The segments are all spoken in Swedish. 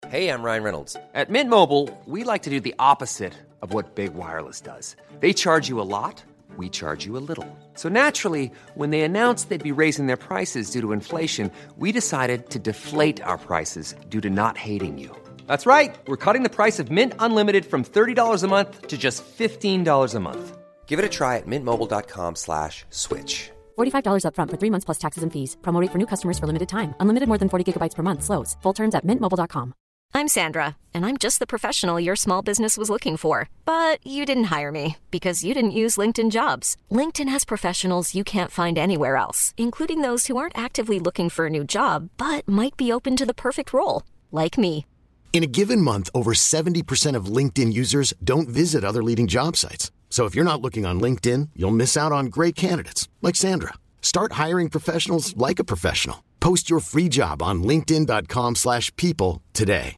Hey, I'm Ryan Reynolds. At Mint Mobile, we like to do the opposite of what Big Wireless does. They charge you a lot, we charge you a little. So naturally, when they announced they'd be raising their prices due to inflation, we decided to deflate our prices due to not hating you. That's right. We're cutting the price of Mint Unlimited from $30 a month to just $15 a month. Give it a try at mintmobile.com/switch. $45 up front for 3 months plus taxes and fees. Promo rate for new customers for limited time. Unlimited more than 40 gigabytes per month slows. Full terms at mintmobile.com. I'm Sandra, and I'm just the professional your small business was looking for. But you didn't hire me because you didn't use LinkedIn Jobs. LinkedIn has professionals you can't find anywhere else, including those who aren't actively looking for a new job, but might be open to the perfect role, like me. In a given month, over 70% of LinkedIn users don't visit other leading job sites. So if you're not looking on LinkedIn, you'll miss out on great candidates like Sandra. Start hiring professionals like a professional. Post your free job on linkedin.com/people today.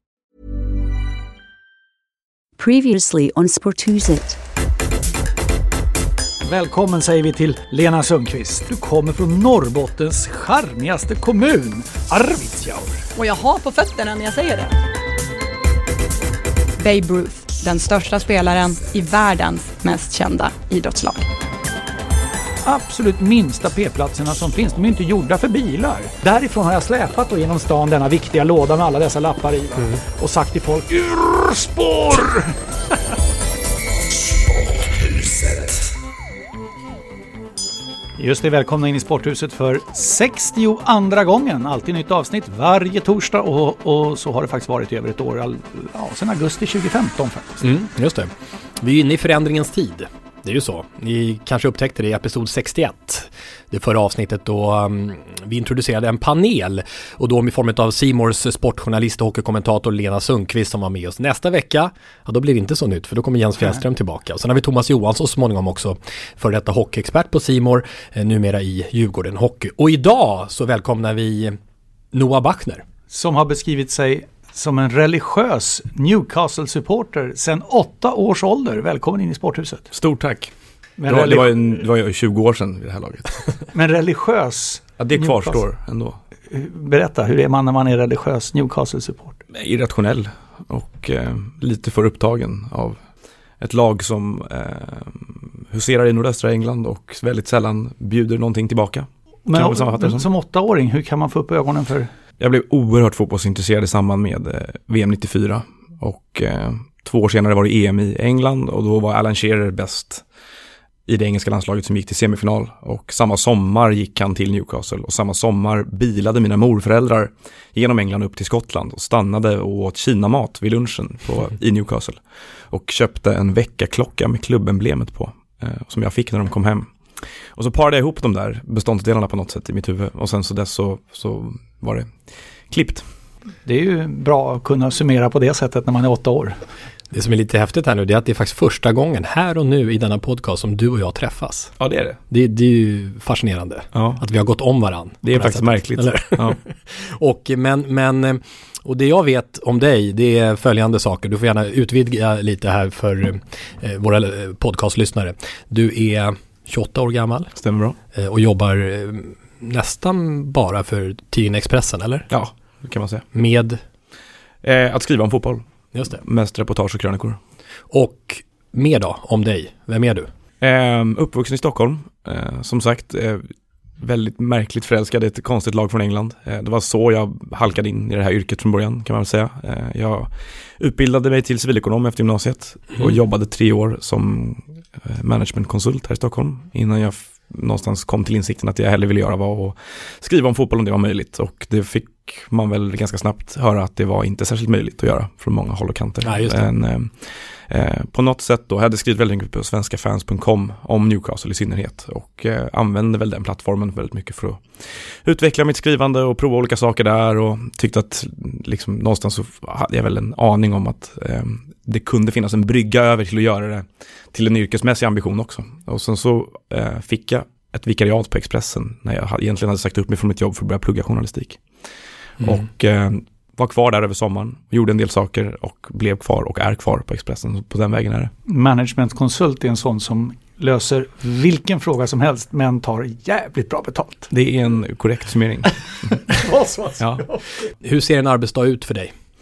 Previously on Sporthuset. Välkommen säger vi till Lena Sundqvist. Du kommer från Norrbottens charmigaste kommun, Arvidsjaur. Och jag har på fötterna när jag säger det. Babe Ruth, den största spelaren i världens mest kända idrottslag. Absolut minsta p-platserna som finns, de är inte gjorda för bilar. Därifrån har jag släpat och genom stan denna viktiga låda med alla dessa lappar i och sagt till folk: urspår! Just det, välkomna in i Sporthuset för 62:a gången. Alltid nytt avsnitt varje torsdag och så har det faktiskt varit i över ett år. Sedan augusti 2015 faktiskt. Just det. Vi är inne i förändringens tid. Det är ju så. Ni kanske upptäckte det i episod 61. Det förra avsnittet då vi introducerade en panel och då i form av C Mores sportjournalist och hockeykommentator Lena Sundqvist som var med oss. Nästa vecka, då blir det inte så nytt för då kommer Jens Fjällström tillbaka. Och sen har vi Thomas Johansson så småningom också, för detta hockeyexpert på C More, numera i Djurgården Hockey. Och idag så välkomnar vi Noah Bachner. Som har beskrivit sig som en religiös Newcastle-supporter sedan 8 års ålder. Välkommen in i Sporthuset. Stort tack. Det var ju 20 år sedan vid det här laget. Men religiös? Ja, det kvarstår ändå. Berätta, hur är man när man är religiös Newcastle-supporter? Irrationell och lite för upptagen av ett lag som huserar i nordöstra England och väldigt sällan bjuder någonting tillbaka. Men som 8-åring, hur kan man få upp ögonen för... Jag blev oerhört fotbollsintresserad i samband med VM 94 och 2 år senare var det EM i England och då var Alan Shearer bäst i det engelska landslaget som gick till semifinal och samma sommar gick han till Newcastle och samma sommar bilade mina morföräldrar genom England upp till Skottland och stannade och åt kinamat vid lunchen i Newcastle och köpte en väckarklocka med klubbemblemet på som jag fick när de kom hem. Och så parade jag ihop de där beståndsdelarna på något sätt i mitt huvud och sen så dess så var det klippt. Det är ju bra att kunna summera på det sättet när man är 8 år. Det som är lite häftigt här nu är att det är faktiskt första gången här och nu i denna podcast som du och jag träffas. Ja, det är det. Det är ju fascinerande att vi har gått om varann. Det är faktiskt märkligt. Ja. Och det jag vet om dig, det är följande saker. Du får gärna utvidga lite här för våra podcastlyssnare. Du är 28 år gammal. Stämmer bra. Och jobbar nästan bara för tidningen Expressen, eller? Ja, det kan man säga. Med? Att skriva om fotboll. Just det. Mest reportage och krönikor. Och mer då, om dig. Vem är du? Uppvuxen i Stockholm. Som sagt, väldigt märkligt förälskad i ett konstigt lag från England. Det var så jag halkade in i det här yrket från början, kan man väl säga. Jag utbildade mig till civilekonom efter gymnasiet och jobbade 3 år som managementkonsult här i Stockholm innan jag någonstans kom till insikten att det jag hellre ville göra var att skriva om fotboll om det var möjligt. Och det fick man väl ganska snabbt höra att det var inte särskilt möjligt att göra från många håll och kanter. Ja, just det. Men på något sätt då, jag hade skrivit väldigt mycket på svenskafans.com om Newcastle i synnerhet och använde väl den plattformen väldigt mycket för att utveckla mitt skrivande och prova olika saker där och tyckte att liksom, någonstans så hade jag väl en aning om att det kunde finnas en brygga över till att göra det till en yrkesmässig ambition också. Och sen så fick jag ett vikariat på Expressen när jag egentligen hade sagt upp mig från mitt jobb för att börja plugga journalistik. Och var kvar där över sommaren, gjorde en del saker och blev kvar och är kvar på Expressen. På den vägen är det. Managementkonsult är en sån som löser vilken fråga som helst men tar jävligt bra betalt. Det är en korrekt summering. Ja. Hur ser en arbetsdag ut för dig?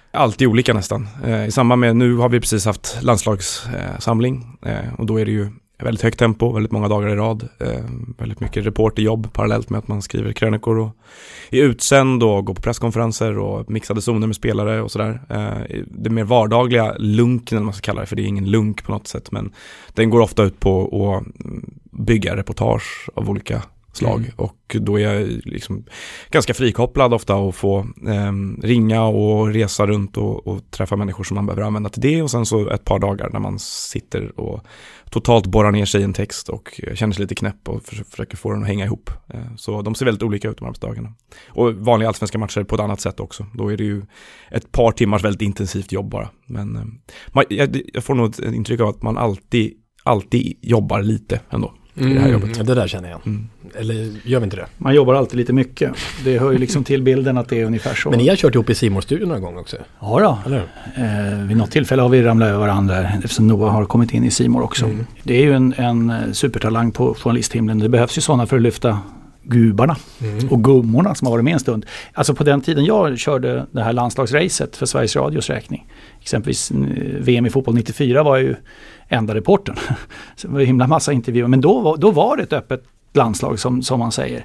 Alltid olika nästan. I samband med, nu har vi precis haft landslagssamling och då är det ju väldigt högt tempo, väldigt många dagar i rad, väldigt mycket reporterjobb parallellt med att man skriver krönikor och är utsänd och går på presskonferenser och mixade zoner med spelare och sådär. Det mer vardagliga lunken, man ska kalla det, för det är ingen lunk på något sätt, men den går ofta ut på att bygga reportage av olika slag och då är jag liksom ganska frikopplad ofta och få ringa och resa runt och träffa människor som man behöver använda till det, och sen så ett par dagar när man sitter och totalt borrar ner sig i en text och känner sig lite knäpp och försöker få den att hänga ihop. Så de ser väldigt olika ut de arbetsdagarna. Och vanliga allsvenska matcher på ett annat sätt också. Då är det ju ett par timmars väldigt intensivt jobb bara. Men jag får nog ett intryck av att man alltid jobbar lite ändå. Det här jobbet. Det där känner jag. Eller gör vi inte det? Man jobbar alltid lite mycket. Det hör ju liksom till bilden att det är ungefär så. Men ni har kört ihop i C-More-studion några gånger också? Ja då. Vid något tillfälle har vi ramlat över varandra eftersom Noah har kommit in i C-More också. Det är ju en supertalang på journalisthimlen. Det behövs ju sådana för att lyfta gubarna och gummorna som har varit med en stund. Alltså på den tiden jag körde det här landslagsracet för Sveriges Radios räkning. Exempelvis VM i fotboll 94 var jag ju enda reportern. Så det var himla massa intervjuer. Men då var det ett öppet landslag som man säger.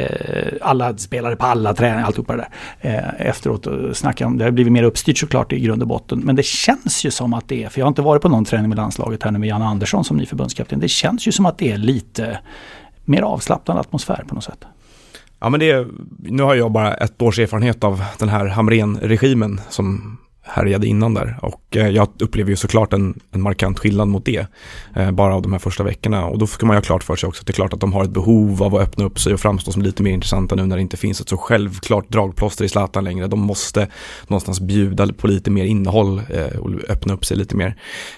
Alla spelare på alla träningar, alltihopa det där. Efteråt snacka om, det har blivit mer uppstyrt såklart i grund och botten. Men det känns ju som att det är, för jag har inte varit på någon träning med landslaget här nu med Jan Andersson som ny förbundskapten. Det känns ju som att det är lite mer avslappnad atmosfär på något sätt. Ja, men nu har jag bara ett års erfarenhet av den här Hamrén-regimen som härjade innan där, och jag upplever ju såklart en markant skillnad mot det bara av de här första veckorna, och då ska man ju ha klart för sig också att det är klart att de har ett behov av att öppna upp sig och framstå som lite mer intressanta nu när det inte finns ett så självklart dragplåster i Zlatan längre. De måste någonstans bjuda på lite mer innehåll och öppna upp sig lite mer.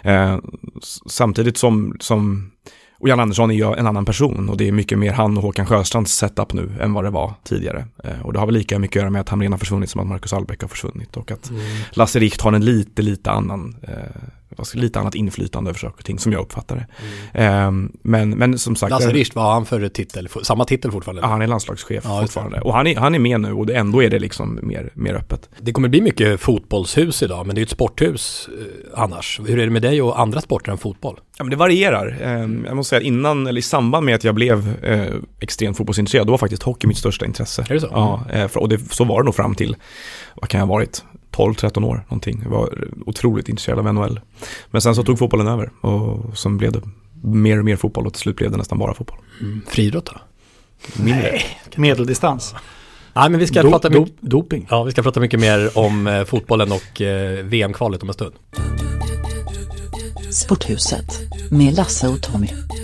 Samtidigt som och Jan Andersson är ju en annan person, och det är mycket mer han och Håkan Sjöstrands setup nu än vad det var tidigare. Och det har väl lika mycket att göra med att Hamrén har försvunnit som att Marcus Albeck har försvunnit, och att Lasse Richt har en lite annat inflytande över saker och ting som jag uppfattar det. Men som sagt, Lasse Richt, vad har han för titel? Samma titel fortfarande? Ja, han är landslagschef fortfarande. Och han är med nu, och ändå är det liksom mer öppet. Det kommer bli mycket fotbollshus idag, men det är ju ett sporthus annars. Hur är det med dig och andra sporter än fotboll? Ja, men det varierar. Jag måste säga innan, eller i samband med att jag blev extremt fotbollsintresserad, då var faktiskt hockey mitt största intresse. Är det så? Ja, och så var det nog fram till, vad kan jag ha varit, 12-13 år någonting. Jag var otroligt intresserad av NHL. Men sen så tog fotbollen över, och sen blev det mer och mer fotboll, och till slut blev det nästan bara fotboll. Friidrott då? Nej, medeldistans. Nej, men vi ska prata doping. Ja, vi ska prata mycket mer om fotbollen och VM-kvalet om en stund. Sporthuset med Lasse och Tommy.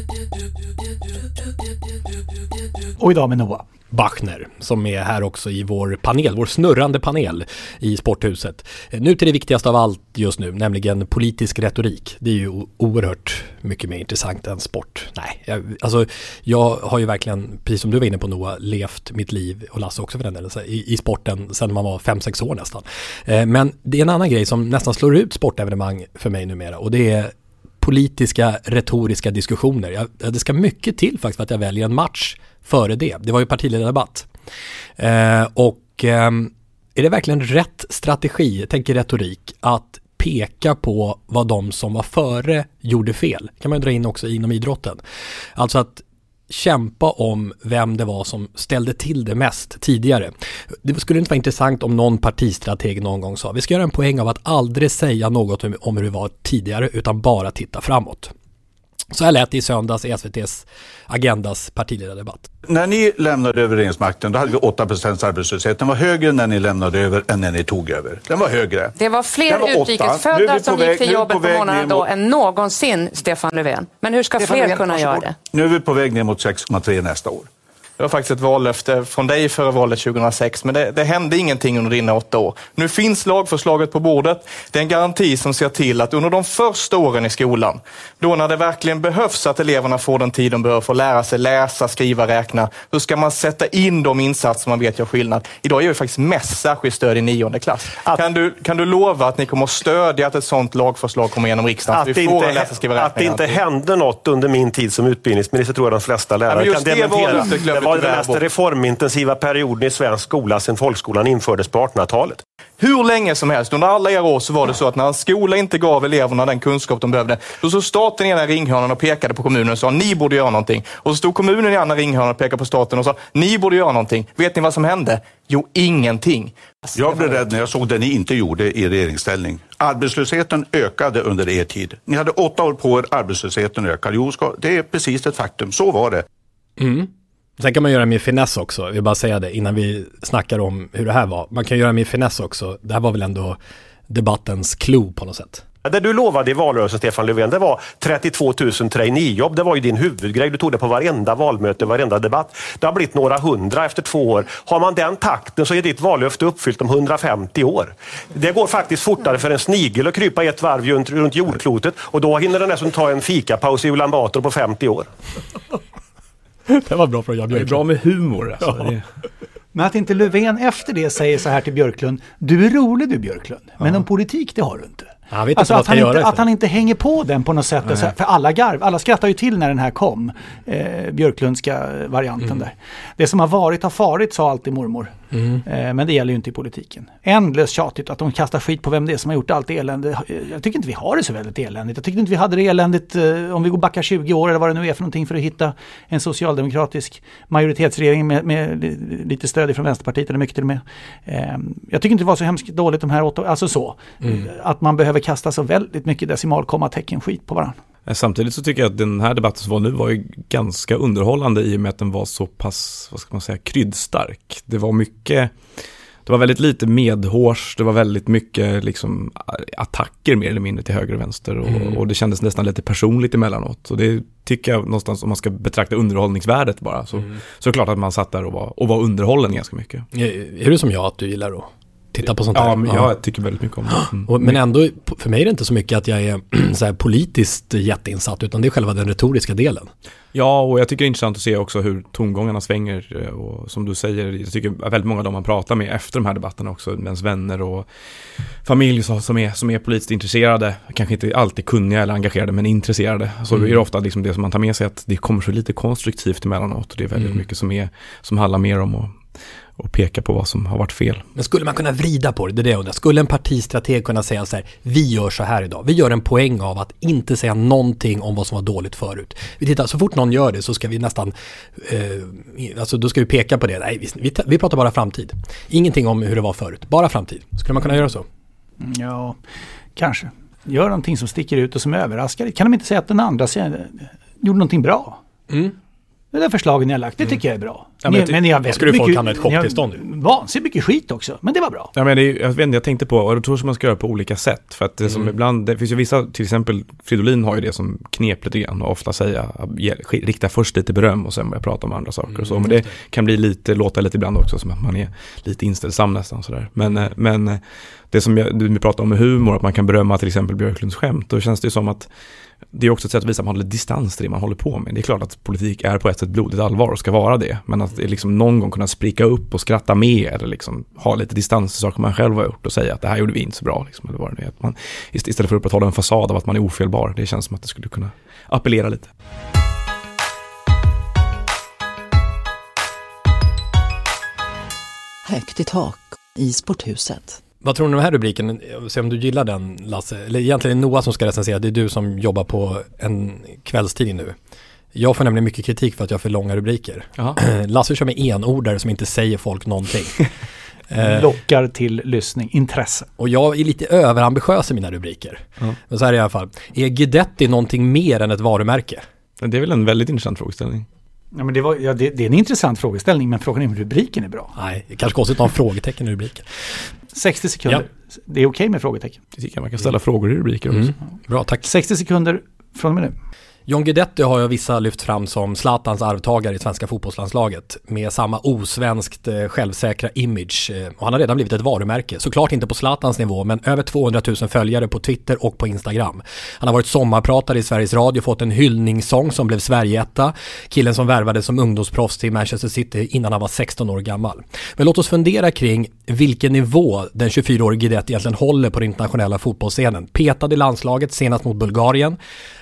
Och idag med Noah Bachner som är här också i vår panel, vår snurrande panel i Sporthuset. Nu till det viktigaste av allt just nu, nämligen politisk retorik. Det är ju oerhört mycket mer intressant än sport. Nej, jag har ju verkligen, precis som du var inne på Noah, levt mitt liv, och Lasse också för den delen, i sporten sedan man var 5-6 år nästan. Men det är en annan grej som nästan slår ut sportevenemang för mig numera, och det är politiska, retoriska diskussioner. Det ska mycket till faktiskt för att jag väljer en match före det. Det var ju partiledardebatt. Är det verkligen rätt strategi, jag tänker retorik, att peka på vad de som var före gjorde fel? Kan man dra in också inom idrotten. Alltså att kämpa om vem det var som ställde till det mest tidigare. Det skulle inte vara intressant om någon partistrateg någon gång sa: vi ska göra en poäng av att aldrig säga något om hur det var tidigare, utan bara titta framåt. Så här lät det i söndags i SVT:s Agendas partiledardebatt. När ni lämnade över regeringsmakten, då hade vi 8% arbetslöshet. Den var högre när ni lämnade över än när ni tog över. Den var högre. Det var fler utrikesfödda som gick till jobbet på månaden då än någonsin, Stefan Löfven. Men hur ska fler kunna göra det? Nu är vi på väg ner mot 6,3 nästa år. Det var faktiskt ett vallöfte från dig före valet 2006, men det hände ingenting under dina 8 år. Nu finns lagförslaget på bordet. Det är en garanti som ser till att under de första åren i skolan, då när det verkligen behövs att eleverna får den tid de behöver för att lära sig läsa, skriva, räkna, så ska man sätta in de insatser man vet gör skillnad. Idag ger vi faktiskt mest särskilt stöd i 9:e klass. Kan du lova att ni kommer att stödja att ett sånt lagförslag kommer igenom riksdagen? Att det inte hände något under min tid som utbildningsminister, tror jag de flesta lärare kan dementera. var den mest reformintensiva perioden i svensk skola sedan folkskolan infördes på 1800-talet. Hur länge som helst, under alla era år så var det så att när en skola inte gav eleverna den kunskap de behövde, då så staten i ena ringhörnan och pekade på kommunen och sa ni borde göra någonting. Och så stod kommunen i andra ringhörnan och pekade på staten och sa ni borde göra någonting. Vet ni vad som hände? Jo, ingenting. Jag blev rädd när jag såg det ni inte gjorde i regeringsställning. Arbetslösheten ökade under er tid. Ni hade 8 år på er, arbetslösheten ökade. Jo, det är precis ett faktum. Så var det. Mm. Sen kan man göra med finess också. Jag vill bara säga det innan vi snackar om hur det här var. Man kan göra med finess också. Det här var väl ändå debattens clue på något sätt. Det du lovade i valrörelsen, Stefan Löfven, det var 32 000 traineejobb. Det var ju din huvudgrej. Du tog det på varenda valmöte, varenda debatt. Det har blivit några hundra efter 2 år. Har man den takten så är ditt vallöfte uppfyllt om 150 år. Det går faktiskt fortare för en snigel att krypa ett varv runt jordklotet. Och då hinner den nästan ta en fikapaus i Ulan Bator på 50 år. Det var bra för Jan Björklund. Det är bra med humor. Alltså. Ja. Men att inte Löfven efter det säger så här till Björklund: du är rolig du Björklund, men om politik det har du inte. Alltså att han inte hänger på den på något sätt. Så här, för alla skrattar ju till när den här kom. Björklundska varianten där. Det som har varit har farit, sa alltid mormor. Men det gäller ju inte i politiken. Ändlöst tjatigt att de kastar skit på vem det är som har gjort allt elände. Jag tycker inte vi har det så väldigt eländigt. Jag tycker inte vi hade det eländigt om vi går backa 20 år eller vad det nu är för någonting för att hitta en socialdemokratisk majoritetsregering med lite stöd från Vänsterpartiet eller mycket till och med. Jag tycker inte det var så hemskt dåligt de här 8, alltså så. Att man behöver kasta så väldigt mycket decimalkommatecken skit på varandra. Samtidigt så tycker jag att den här debatten som var nu var ju ganska underhållande i och med att den var så pass, vad ska man säga, kryddstark. Det var väldigt lite medhårs, det var väldigt mycket liksom attacker mer eller mindre till höger och vänster och det kändes nästan lite personligt emellanåt. Och det tycker jag någonstans, om man ska betrakta underhållningsvärdet bara, så är det klart att man satt där och var underhållen ganska mycket. Är det som jag att du gillar då? Titta på sånt här. Ja, men jag tycker väldigt mycket om det. Men ändå, för mig är det inte så mycket att jag är så här politiskt jätteinsatt, utan det är själva den retoriska delen. Ja, och jag tycker det är intressant att se också hur tongångarna svänger. Och som du säger, jag tycker väldigt många av dem man pratar med efter de här debatterna också, med ens vänner och familj som är politiskt intresserade, kanske inte alltid kunniga eller engagerade, men intresserade. Så är det ofta liksom det som man tar med sig, att det kommer så lite konstruktivt emellanåt. Och det är väldigt mycket som handlar mer om och peka på vad som har varit fel. Men skulle man kunna vrida på det? Det är det jag undrar. Skulle en partistrateg kunna säga så här: vi gör så här idag. Vi gör en poäng av att inte säga någonting om vad som var dåligt förut. Vi tittar, så fort någon gör det så ska vi nästan då ska vi peka på det. Nej, vi pratar bara framtid. Ingenting om hur det var förut. Bara framtid. Skulle man kunna göra så? Ja, kanske. Gör någonting som sticker ut och som överraskar. Kan de inte säga att den andra gjorde någonting bra? Det där förslagen ni har lagt, det tycker jag är bra. Ja, men ni har väldigt skulle folk hamna ett chocktillstånd? Vansinnigt mycket skit också, men det var bra. Ja, men jag tänkte på, och jag tror att man ska göra på olika sätt. För att det som ibland, det finns ju vissa, till exempel Fridolin har ju det som knep lite grann och ofta säga, rikta först lite beröm och sen börja prata om andra saker och så. Men det kan låta lite ibland också som att man är lite inställsam nästan sådär. Men det som vi pratar om med humor, att man kan berömma till exempel Björklunds skämt, då känns det ju som att det är också ett sätt att visa att man håller distans till det man håller på med. Det är klart att politik är på ett sätt blodigt allvar och ska vara det. Men att det liksom någon gång kunna spricka upp och skratta med eller liksom ha lite distans till saker man själv har gjort och säga att det här gjorde vi inte så bra. Liksom, eller vad det är. Att man, istället för att upprätthålla en fasad av att man är ofelbar. Det känns som att det skulle kunna appellera lite. Högt i tak i sporthuset. Vad tror du om den här rubriken? Se om du gillar den, Lasse. Eller egentligen Noah som ska recensera. Det är du som jobbar på en kvällstidning nu. Jag får nämligen mycket kritik för att jag har för långa rubriker. Lasse kör med enordare som inte säger folk någonting. Lockar till lyssning, intresse. Och jag är lite överambitiös i mina rubriker. Men så här i alla fall. Är Guidetti någonting mer än ett varumärke? Det är väl en väldigt intressant frågeställning. Ja, men det är en intressant frågeställning, men frågan är om rubriken är bra. Nej, det kanske konstigt att ha en frågetecken i rubriken. 60 sekunder. Ja. Det är okej med frågetecken. Det tycker jag man kan ställa frågor i rubriker också. Bra, tack. 60 sekunder från och med nu. John Guidetti har ju vissa lyft fram som Zlatans arvtagare i svenska fotbollslandslaget med samma osvenskt självsäkra image. Och han har redan blivit ett varumärke. Såklart inte på Zlatans nivå, men över 200 000 följare på Twitter och på Instagram. Han har varit sommarpratare i Sveriges Radio, fått en hyllningssång som blev Sverigeetta. Killen som värvades som ungdomsproffs till Manchester City innan han var 16 år gammal. Men låt oss fundera kring vilken nivå den 24-årige Guidetti egentligen håller på den internationella fotbollsscenen. Petad i landslaget senast mot Bulgarien.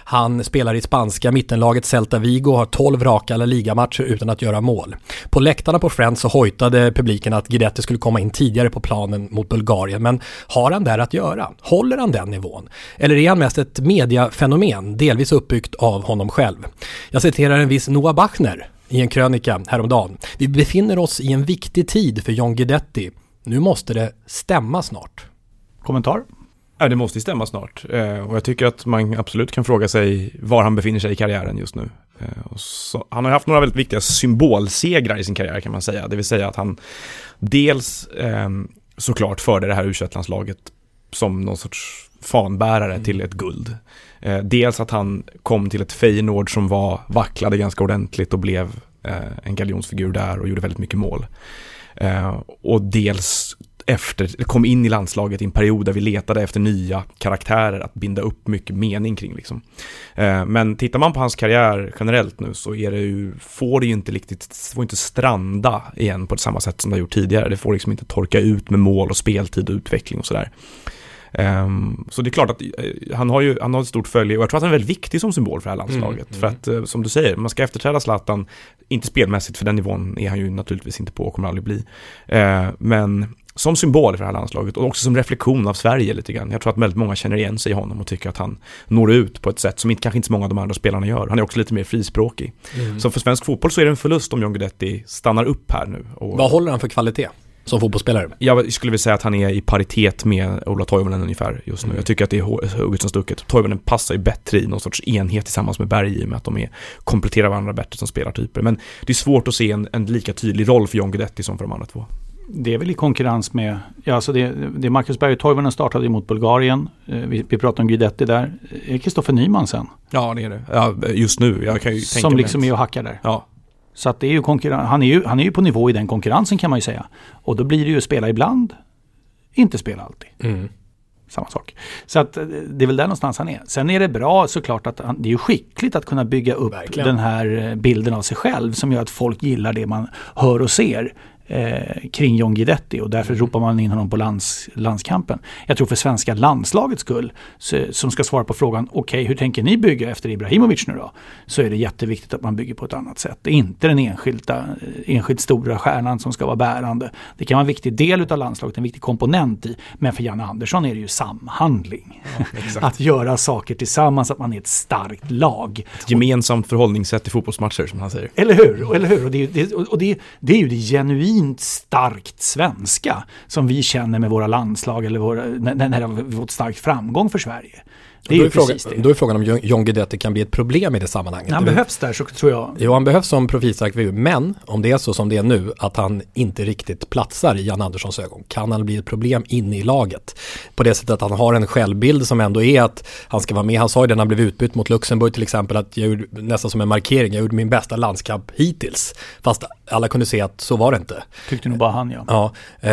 Han spelar i spanska mittenlaget Celta Vigo och har 12 raka La Liga-matcher utan att göra mål. På läktarna på Friends så hojtade publiken att Guidetti skulle komma in tidigare på planen mot Bulgarien, men har han där att göra? Håller han den nivån? Eller är han mest ett mediafenomen, delvis uppbyggt av honom själv? Jag citerar en viss Noah Bachner i en krönika häromdagen. Vi befinner oss i en viktig tid för John Guidetti. Nu måste det stämma snart. Kommentar? Ja, det måste stämma snart. Och jag tycker att man absolut kan fråga sig var han befinner sig i karriären just nu. Och så, han har haft några väldigt viktiga symbolsegrar i sin karriär kan man säga. Det vill säga att han dels såklart förde det här U21-landslaget som någon sorts fanbärare till ett guld. Dels att han kom till ett Feyenoord som vacklade ganska ordentligt och blev en galjonsfigur där och gjorde väldigt mycket mål. Och dels kom in i landslaget i en period där vi letade efter nya karaktärer att binda upp mycket mening kring liksom. Men tittar man på hans karriär generellt nu så är det får inte stranda igen på samma sätt som det har gjort tidigare. Det får liksom inte torka ut med mål och speltid och utveckling och sådär. Så det är klart att han har ett stort följe och jag tror att han är väldigt viktig som symbol för det här landslaget. För att som du säger, man ska efterträda Zlatan, inte spelmässigt för den nivån är han ju naturligtvis inte på och kommer aldrig bli. Men som symbol för det här landslaget och också som reflektion av Sverige lite grann. Jag tror att väldigt många känner igen sig i honom och tycker att han når ut på ett sätt som kanske inte så många av de andra spelarna gör. Han är också lite mer frispråkig. Så för svensk fotboll så är det en förlust om John Guidetti stannar upp här nu. Vad håller han för kvalitet som fotbollsspelare? Jag skulle vilja säga att han är i paritet med Ola Toivonen ungefär just nu. Jag tycker att det är hugget som stucket. Toivonen passar ju bättre i någon sorts enhet tillsammans med Berg i och med att de kompletterar varandra bättre som spelartyper. Men det är svårt att se en lika tydlig roll för John Guidetti som för de andra två. Det är väl i konkurrens med, alltså det Marcus Berg och Toivonen startade emot Bulgarien. Vi pratade om Guidetti där. Är Kristoffer Nyman sen? Ja, det är det. Ja, just nu. Jag kan ju tänka som liksom är och hackar där. Ja. Så att det är ju han är ju på nivå i den konkurrensen kan man ju säga. Och då blir det ju spela ibland, inte spela alltid. Samma sak. Så att det är väl där någonstans han är. Sen är det bra såklart att det är ju skickligt att kunna bygga upp den här bilden av sig själv som gör att folk gillar det man hör och ser kring John Guidetti och därför ropar man in honom på landskampen. Jag tror för svenska landslagets skull som ska svara på frågan okej, hur tänker ni bygga efter Ibrahimovic nu då? Så är det jätteviktigt att man bygger på ett annat sätt. Det är inte den enskilt stora stjärnan som ska vara bärande. Det kan vara en viktig del av landslaget, en viktig komponent i, men för Janne Andersson är det ju samhandling. Ja, att göra saker tillsammans, att man är ett starkt lag. Ett gemensamt förhållningssätt i fotbollsmatcher som han säger. Eller hur? Och det är ju det genuint starkt svenska som vi känner med våra landslag eller när det har fått stark framgång för Sverige. Det är då är frågan om John Guidetti kan bli ett problem i det sammanhanget. Han behövs där så tror jag. Jo, han behövs som profilstark figur, men om det är så som det är nu att han inte riktigt platsar i Jan Anderssons ögon, kan han bli ett problem inne i laget på det sättet att han har en självbild som ändå är att han ska vara med. Han sa ju det när han blev utbytt mot Luxemburg till exempel att jag gjorde nästan som en markering, jag gjorde min bästa landskamp hittills, fast alla kunde se att så var det inte. Tyckte nog bara han, ja.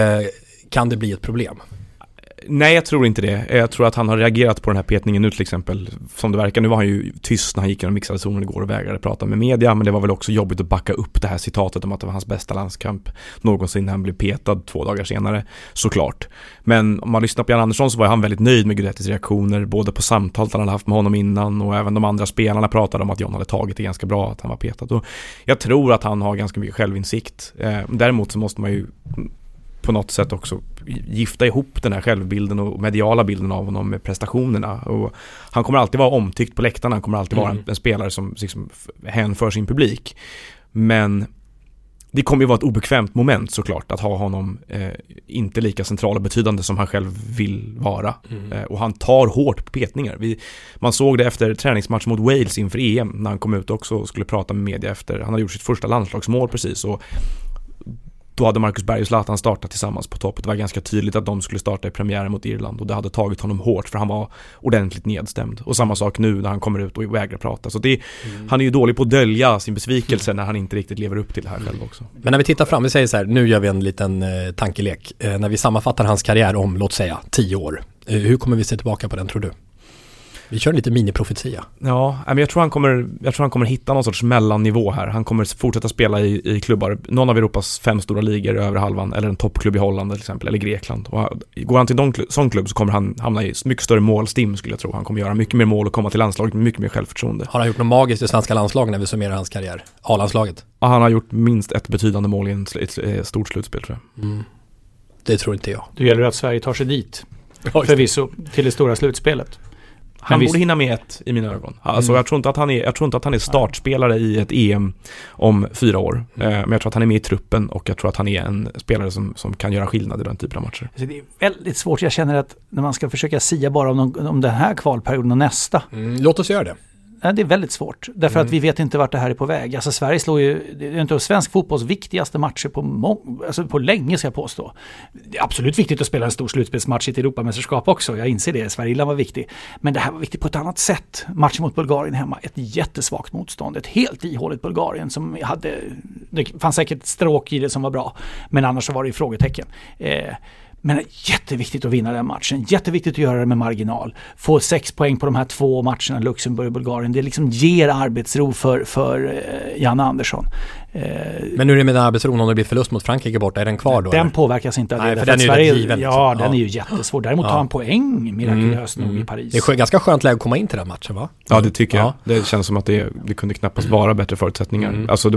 Kan det bli ett problem? Nej, jag tror inte det. Jag tror att han har reagerat på den här petningen nu till exempel. Som det verkar, nu var han ju tyst när han gick genom mixade zonen igår och vägrade prata med media. Men det var väl också jobbigt att backa upp det här citatet om att det var hans bästa landskamp någonsin när han blev petad 2 dagar senare, såklart. Men om man lyssnar på Jan Andersson så var han väldigt nöjd med Guidettis reaktioner, både på samtalet han hade haft med honom innan och även de andra spelarna pratade om att John hade tagit det ganska bra, att han var petad. Och jag tror att han har ganska mycket självinsikt. Däremot så måste man ju på något sätt också gifta ihop den här självbilden och mediala bilden av honom med prestationerna. Och han kommer alltid vara omtyckt på läktarna, han kommer alltid vara en spelare som liksom hänför sin publik. Men det kommer ju vara ett obekvämt moment såklart att ha honom inte lika central och betydande som han själv vill vara. Och han tar hårt på petningar. Man såg det efter träningsmatch mot Wales inför EM när han kom ut också och skulle prata med media efter. Han hade gjort sitt första landslagsmål precis och då hade Marcus Berg och Zlatan startat tillsammans på topp. Det var ganska tydligt att de skulle starta i premiären mot Irland och det hade tagit honom hårt för han var ordentligt nedstämd. Och samma sak nu när han kommer ut och vägrar prata. Så han är ju dålig på att dölja sin besvikelse när han inte riktigt lever upp till det här själv också. Men när vi tittar fram, vi säger så här, nu gör vi en liten tankelek. När vi sammanfattar hans karriär om, låt säga, 10 år. Hur kommer vi se tillbaka på den, tror du? Vi kör lite miniprofetia. Ja, men jag tror han kommer hitta någon sorts mellannivå här. Han kommer fortsätta spela i klubbar, någon av Europas 5 stora ligor över halvan, eller en toppklubb i Holland till exempel, eller Grekland. Och går han till sån klubb så kommer han hamna i mycket större målstim, skulle jag tro. Han kommer göra mycket mer mål och komma till landslaget med mycket mer självförtroende. Har han gjort något magiskt i svenska landslaget när vi summerar hans karriär? A-landslaget? Ja, han har gjort minst ett betydande mål i ett stort slutspel, tror jag. Det tror inte jag. Det gäller att Sverige tar sig dit. Förvisso till det stora slutspelet. Han borde hinna med ett i mina ögon. Alltså, jag tror inte att han är startspelare i ett EM om 4 år. Men jag tror att han är med i truppen, och jag tror att han är en spelare som kan göra skillnad i den typen av matcher. Alltså, det är väldigt svårt. Jag känner att när man ska försöka sia bara om den här kvalperioden och nästa. Låt oss göra det. Det är väldigt svårt, därför att vi vet inte vart det här är på väg. Alltså Sverige slår ju, det är inte svensk fotbolls viktigaste matcher på länge, ska jag påstå. Det är absolut viktigt att spela en stor slutspelsmatch i ett Europamästerskap också, jag inser det, Sverige var viktig. Men det här var viktigt på ett annat sätt. Matchen mot Bulgarien hemma, ett jättesvagt motstånd, ett helt ihåligt Bulgarien som det fanns säkert stråk i det som var bra, men annars så var det ju frågetecken. Men jätteviktigt att vinna den matchen. Jätteviktigt att göra det med marginal. Få 6 poäng på de här 2 matcherna, Luxemburg och Bulgarien. Det liksom ger arbetsro för Janne Andersson. Men nu är det med arbetsron, om det blir förlust mot Frankrike borta, är den kvar då? Den påverkas inte av det. Nej, för den är Sverige, given. Ja, den är ju jättesvår. Däremot tar han poäng mirakulöst nog i Paris. Det är ganska skönt läge att komma in till den matchen, va? Ja, det tycker jag. Det känns som att det kunde knappast vara bättre förutsättningar. Alltså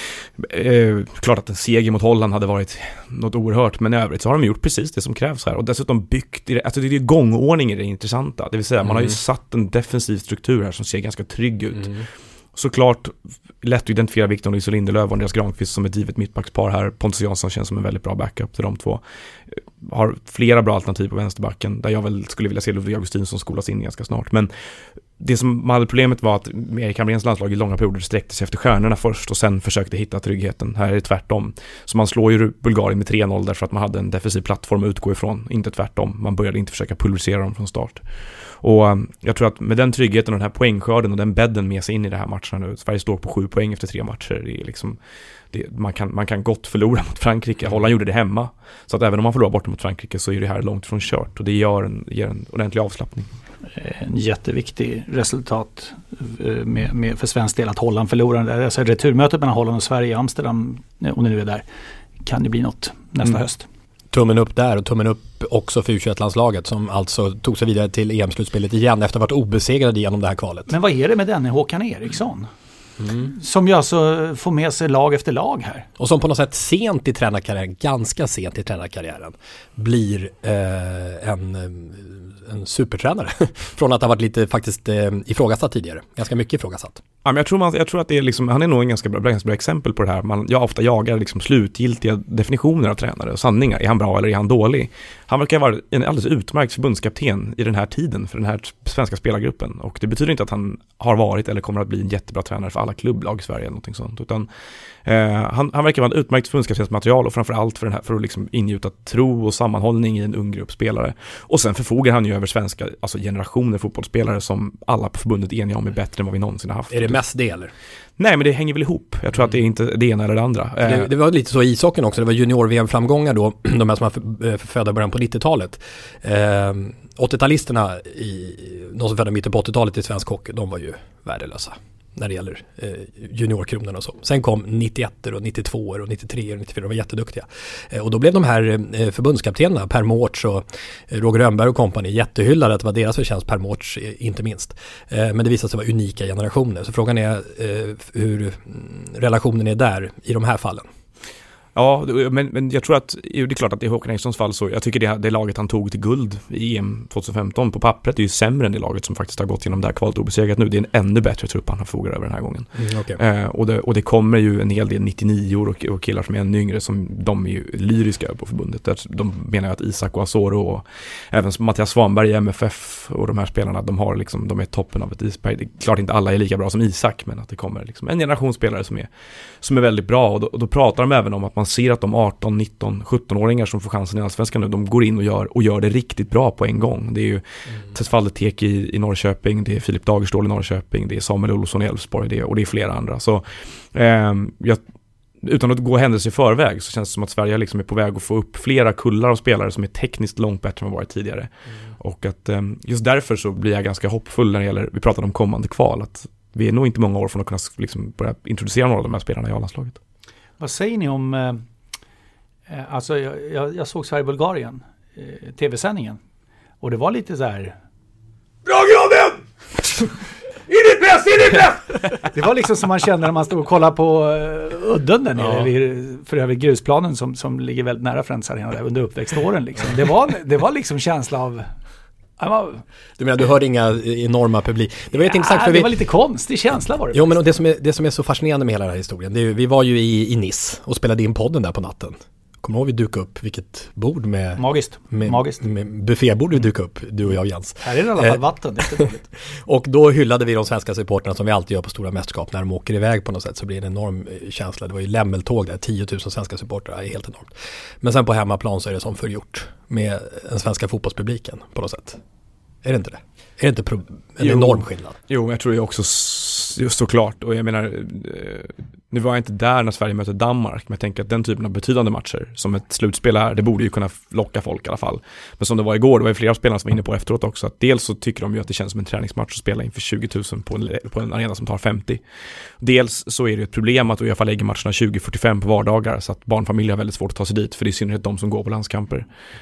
klart att en seger mot Holland hade varit något oerhört, men i övrigt så har de gjort precis det som krävs här, och dessutom byggt alltså det är gångordning i det intressanta, det vill säga man har ju satt en defensiv struktur här som ser ganska trygg ut. Såklart lätt att identifiera Victor Nilsson Lindelöf och Andreas Granqvist som ett givet mittbackspar här. Pontus Jansson känns som en väldigt bra backup till de två. Har flera bra alternativ på vänsterbacken, där jag väl skulle vilja se Ludvig Augustinsson skolas in ganska snart. Men det som hade problemet var att Erik Hamréns landslag i långa perioder sträckte sig efter stjärnorna först och sen försökte hitta tryggheten. Här är det tvärtom. Så man slår ju Bulgarien med 3-0 därför att man hade en defensiv plattform att utgå ifrån, inte tvärtom. Man började inte försöka pulverisera dem från start. Och jag tror att med den tryggheten och den här poängskörden och den bädden med sig in i det här matchen nu, Sverige står på 7 poäng efter 3 matcher. Det är liksom, man kan gott förlora mot Frankrike. Holland gjorde det hemma. Så att även om man förlorar bort mot Frankrike så är det här långt från kört. Och det ger en ordentlig avslappning. En jätteviktig resultat för svensk del att Holland förlorar. Alltså returmötet mellan Holland och Sverige i Amsterdam, om det nu är där, kan det bli något nästa höst. Tummen upp där, och tummen upp också för U21-landslaget som alltså tog sig vidare till EM-slutspelet igen efter att ha varit obesegrade genom det här kvalet. Men vad är det med denne Håkan Eriksson? Som ju alltså får med sig lag efter lag här. Och som på något sätt sent i tränarkarriären, ganska sent i tränarkarriären, blir en supertränare. Från att ha varit lite faktiskt ifrågasatt tidigare. Ganska mycket ifrågasatt. Ja, men jag tror att det är liksom, han är nog en ganska bra exempel på det här. Jag ofta jagar liksom slutgiltiga definitioner av tränare och sanningar. Är han bra eller är han dålig? Han verkar vara en alldeles utmärkt förbundskapten i den här tiden för den här svenska spelargruppen. Och det betyder inte att han har varit eller kommer att bli en jättebra tränare för alla klubblag i Sverige eller någonting sånt. Utan han verkar vara en utmärkt förbundskaptensmaterial och framförallt för att liksom ingjuta tro och sammanhållning i en ung grupp spelare. Och sen förfogar han ju över svenska, alltså generationer fotbollsspelare som alla på förbundet är eniga om är bättre än vad vi någonsin har haft. Är det mest det eller? Nej, men det hänger väl ihop. Jag tror att det är inte det ena eller det andra. Det var lite så i ishockeyn också. Det var junior-VM-framgångar då, de här som var födda början på 90-talet. 80-talisterna, de som födda mitten på 80-talet i svensk hockey, de var ju värdelösa när det gäller juniorkronorna och så. Sen kom 91 och 92 och 93 och 94, de var jätteduktiga. Och då blev de här förbundskaptenerna, Per Mårts och Roger Rönnberg och kompani, jättehyllade att det var deras förtjänst, Per Mårts inte minst. Men det visade sig vara unika generationer. Så frågan är hur relationen är där i de här fallen. Ja, men jag tror att det är klart att i Håkan Erikssons fall så jag tycker det laget han tog till guld i EM 2015 på pappret är ju sämre än det laget som faktiskt har gått genom det här kvalet obesegrat nu. Det är en ännu bättre trupp han har fogat över den här gången. Okay. Och det kommer ju en hel del 99-år och killar som är ännu yngre som de är ju lyriska på förbundet. De menar ju att Isak och Asoro och även Mattias Svanberg i MFF och de här spelarna, de är toppen av ett isberg. Det är klart inte alla är lika bra som Isak, men att det kommer liksom en generation spelare som är väldigt bra, och då pratar de även om att man ser att de 18, 19, 17-åringar som får chansen i Allsvenskan nu, de går in och gör det riktigt bra på en gång. Det är ju Tesfalle Teki i Norrköping, det är Filip Dagerstål i Norrköping, det är Samuel Olsson i Elfsborg och det är flera andra. Så utan att gå händelser i förväg så känns det som att Sverige liksom är på väg att få upp flera kullar av spelare som är tekniskt långt bättre än vad varit tidigare. Och att just därför så blir jag ganska hoppfull när det gäller, vi pratade om kommande kval, att vi är nog inte många år från att kunna liksom börja introducera några av de här spelarna i A-landslaget. Vad säger ni om, alltså jag såg Sverige-Bulgarien, tv-sändningen, och det var lite så här: bra grannen! In i press! Det var liksom som man kände när man stod och kollade på udden där nere, för över grusplanen som ligger väldigt nära Friends Arena där under uppväxtåren. Liksom. Det var liksom känsla av... Du menar, du hörde inga enorma publik? Det var intressant, för det var lite konstig känsla var det. Jo, men det som är så fascinerande med hela den här historien, det är, vi var ju i Nice och spelade in podden där på natten. Kommer ihåg vi dukade upp vilket bord med... Magiskt. Med buffébord vi dukade upp, du och jag och Jens. Här är det i alla fall vatten, det är inte dåligt. Och då hyllade vi de svenska supporterna som vi alltid gör på stora mästerskap. När de åker iväg på något sätt så blir det en enorm känsla. Det var ju lämmeltåg där, 10 000 svenska supportrar, är helt enormt. Men sen på hemmaplan så är det som förgjort med den svenska fotbollspubliken på något sätt. Är det inte det? Är det inte en enorm skillnad? Jo, jag tror det också just såklart. Och jag menar, nu var jag inte där när Sverige mötte Danmark, men jag tänker att den typen av betydande matcher som ett slutspel är, det borde ju kunna locka folk i alla fall. Men som det var igår, det var ju flera spelare som var inne på efteråt också, att dels så tycker de ju att det känns som en träningsmatch att spela inför 20 000 på en arena som tar 50. Dels så är det ett problem att UEFA lägger matcherna 20:45 på vardagar, så att barnfamiljer har väldigt svårt att ta sig dit, för det är i synnerhet de som går på landskamper.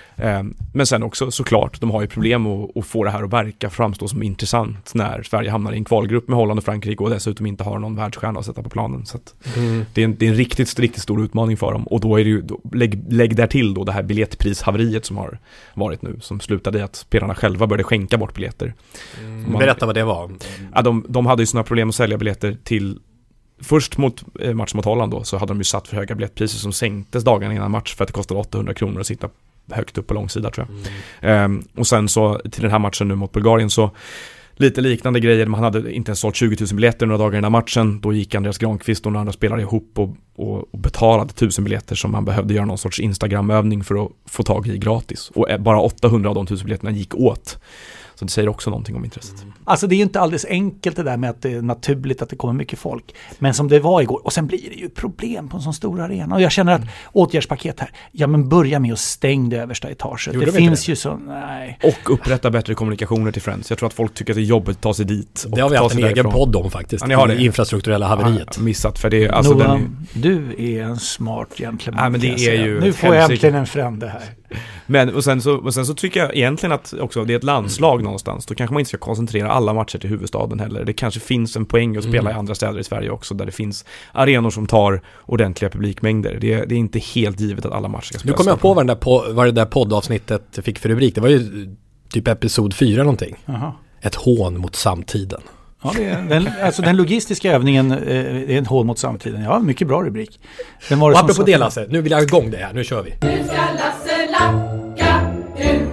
Men sen också såklart, de har ju problem att få det här att verka, framstå som intressant när Sverige hamnar i en kvalgrupp med Holland och Frankrike och dessutom inte har någon världsstjärna att sätta på planen. Så att det är en riktigt stor utmaning för dem, och då är det ju, lägg där till då det här biljettprishaveriet som har varit nu, som slutade i att spelarna själva började skänka bort biljetter. Berätta vad det var. Ja, de hade ju sådana problem att sälja biljetter till. Först mot match mot Holland då, så hade de ju satt för höga biljettpriser som sänktes dagarna innan match för att det kostade 800 kronor att sitta högt upp på långsida, tror jag. Och sen så till den här matchen nu mot Bulgarien så lite liknande grejer. Man hade inte ens sålt 20 000 biljetter några dagar innan matchen. Då gick Andreas Granqvist och några andra spelare ihop och betalade 1000 biljetter som man behövde göra någon sorts Instagram-övning för att få tag i gratis. Och bara 800 av de 1000 biljetterna gick åt. Så det säger också någonting om intresset. Alltså det är ju inte alldeles enkelt det där med att det är naturligt att det kommer mycket folk. Men som det var igår. Och sen blir det ju problem på en sån stor arena. Och jag känner att åtgärdspaket här. Ja, men börja med att stänga det översta etaget. Det finns ju så... Nej. Och upprätta bättre kommunikationer till Friends. Jag tror att folk tycker att det är jobbigt att ta sig dit. Det har vi haft en egen podd om faktiskt. Ja, ni har det infrastrukturella haveriet. Missat för det. Alltså Noah, du är en smart gentleman. Ja, men det är ju nu får jag äntligen en frände här. Men och sen så tycker jag egentligen att också det är ett landslag någonstans. Då kanske man inte ska koncentrera alla matcher till huvudstaden heller. Det kanske finns en poäng att spela i andra städer i Sverige också, där det finns arenor som tar ordentliga publikmängder. Det är inte helt givet att alla matcher ska spelas. Nu kommer jag på vad det där poddavsnittet fick för rubrik. Det var ju typ episod 4 någonting. Aha. Ett hån mot samtiden. Ja, den logistiska övningen är en hån mot samtiden. Ja, mycket bra rubrik. Den var det och apropå det, Lasse, nu vill jag ha igång det här. Nu kör vi. Nu ska Lasse lacka ut.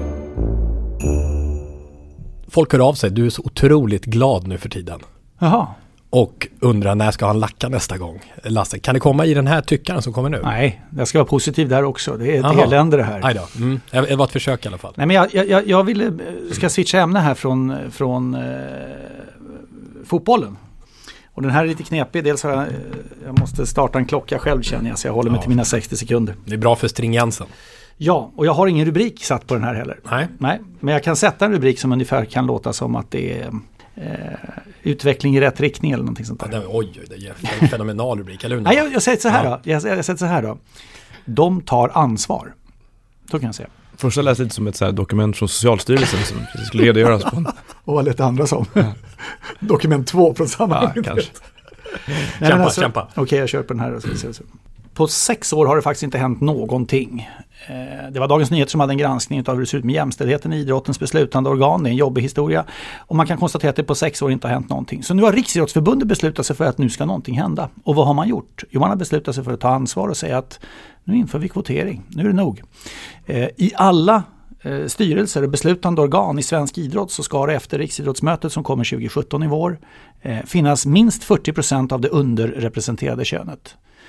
Folk hör av sig. Du är så otroligt glad nu för tiden. Jaha. Och undrar när ska han lacka nästa gång. Lasse, kan det komma i den här tyckaren som kommer nu? Nej, jag ska vara positiv där också. Det är ett elände det här. Nej då. Det var ett försök i alla fall. Nej, men jag ska switcha ämne här från fotbollen. Och den här är lite knepig. Dels har jag måste starta en klocka själv, känner jag, så jag håller mig till mina 60 sekunder. Det är bra för stringensen. Ja, och jag har ingen rubrik satt på den här heller. Nej. Men jag kan sätta en rubrik som ungefär kan låta som att det är utveckling i rätt riktning eller någonting sånt där. Ja, oj, det är en fenomenal rubrik, eller hur? Nej, jag säger så här då. Jag säger så här då. De tar ansvar. Så kan jag säga. Först jag läste lite som ett så här dokument från Socialstyrelsen som skulle redogöras på. Och vad lite andra som. Dokument 2 från samma. Ja, kanske. Kämpa. Okej, jag kör på den här. På 6 år har det faktiskt inte hänt någonting. Det var Dagens Nyheter som hade en granskning av hur det ser ut med jämställdheten i idrottens beslutande organ. Det är en jobbig historia. Och man kan konstatera att det på 6 år inte har hänt någonting. Så nu har Riksidrottsförbundet beslutat sig för att nu ska någonting hända. Och vad har man gjort? Jo, man har beslutat sig för att ta ansvar och säga att nu inför vi kvotering. Nu är det nog. I alla styrelser och beslutande organ i svensk idrott så ska det efter Riksidrottsmötet som kommer 2017 i vår finnas minst 40% av det underrepresenterade könet.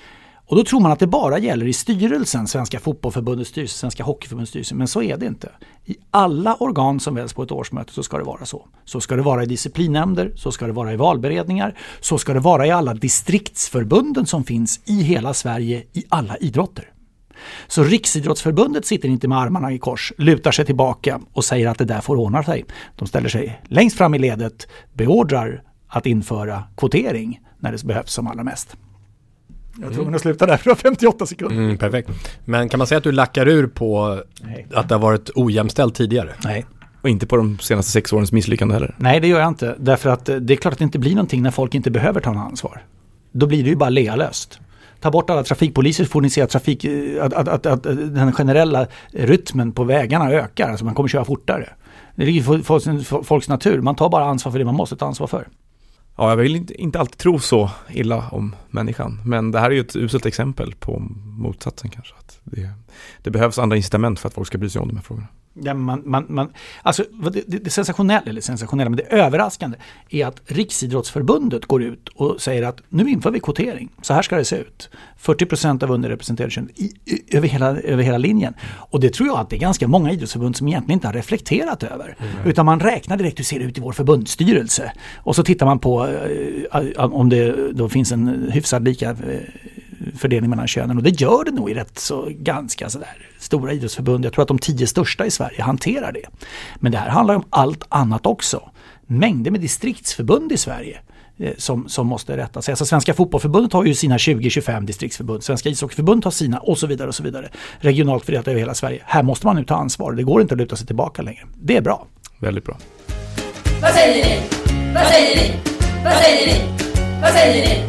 Och då tror man att det bara gäller i styrelsen, Svenska fotbollförbundets styrelse, Svenska hockeyförbundets styrelse. Men så är det inte. I alla organ som väljs på ett årsmöte så ska det vara så. Så ska det vara i disciplinnämnder, så ska det vara i valberedningar, så ska det vara i alla distriktsförbunden som finns i hela Sverige i alla idrotter. Så Riksidrottsförbundet sitter inte med armarna i kors, lutar sig tillbaka och säger att det där får ordna sig. De ställer sig längst fram i ledet, beordrar att införa kvotering när det behövs som allra mest. Jag är tvungen att sluta där för 58 sekunder. Perfekt. Men kan man säga att du lackar ur på att det har varit ojämställt tidigare? Nej. Och inte på de senaste 6 årens misslyckande heller? Nej, det gör jag inte. Därför att det är klart att det inte blir någonting när folk inte behöver ta något ansvar. Då blir det ju bara lealöst. Ta bort alla trafikpoliser får ni se att den generella rytmen på vägarna ökar. Alltså man kommer köra fortare. Det ligger folks natur. Man tar bara ansvar för det man måste ta ansvar för. Ja, jag vill inte alltid tro så illa om människan. Men det här är ju ett uselt exempel på motsatsen kanske. Att det behövs andra incitament för att folk ska bry sig om de här frågorna. Ja, alltså det sensationella, men det överraskande är att Riksidrottsförbundet går ut och säger att nu inför vi kvotering. Så här ska det se ut. 40% av underrepresenterade kön över hela linjen. Och det tror jag att det är ganska många idrottsförbund som egentligen inte har reflekterat över. Utan man räknar direkt hur ser det ut i vår förbundsstyrelse. Och så tittar man på om det då finns en hyfsad lika fördelning mellan könen, och det gör det nog i rätt så ganska sådär stora idrottsförbund. Jag tror att de 10 största i Sverige hanterar det. Men det här handlar om allt annat också. Mängder med distriktsförbund i Sverige som måste rätta sig. Alltså Svenska fotbollförbundet har ju sina 20-25 distriktsförbund. Svenska ishockeyförbundet har sina och så vidare och så vidare. Regionalt fördelat över hela Sverige. Här måste man nu ta ansvar. Det går inte att luta sig tillbaka längre. Det är bra. Väldigt bra. Vad säger ni? Vad säger ni? Vad säger ni? Vad säger ni?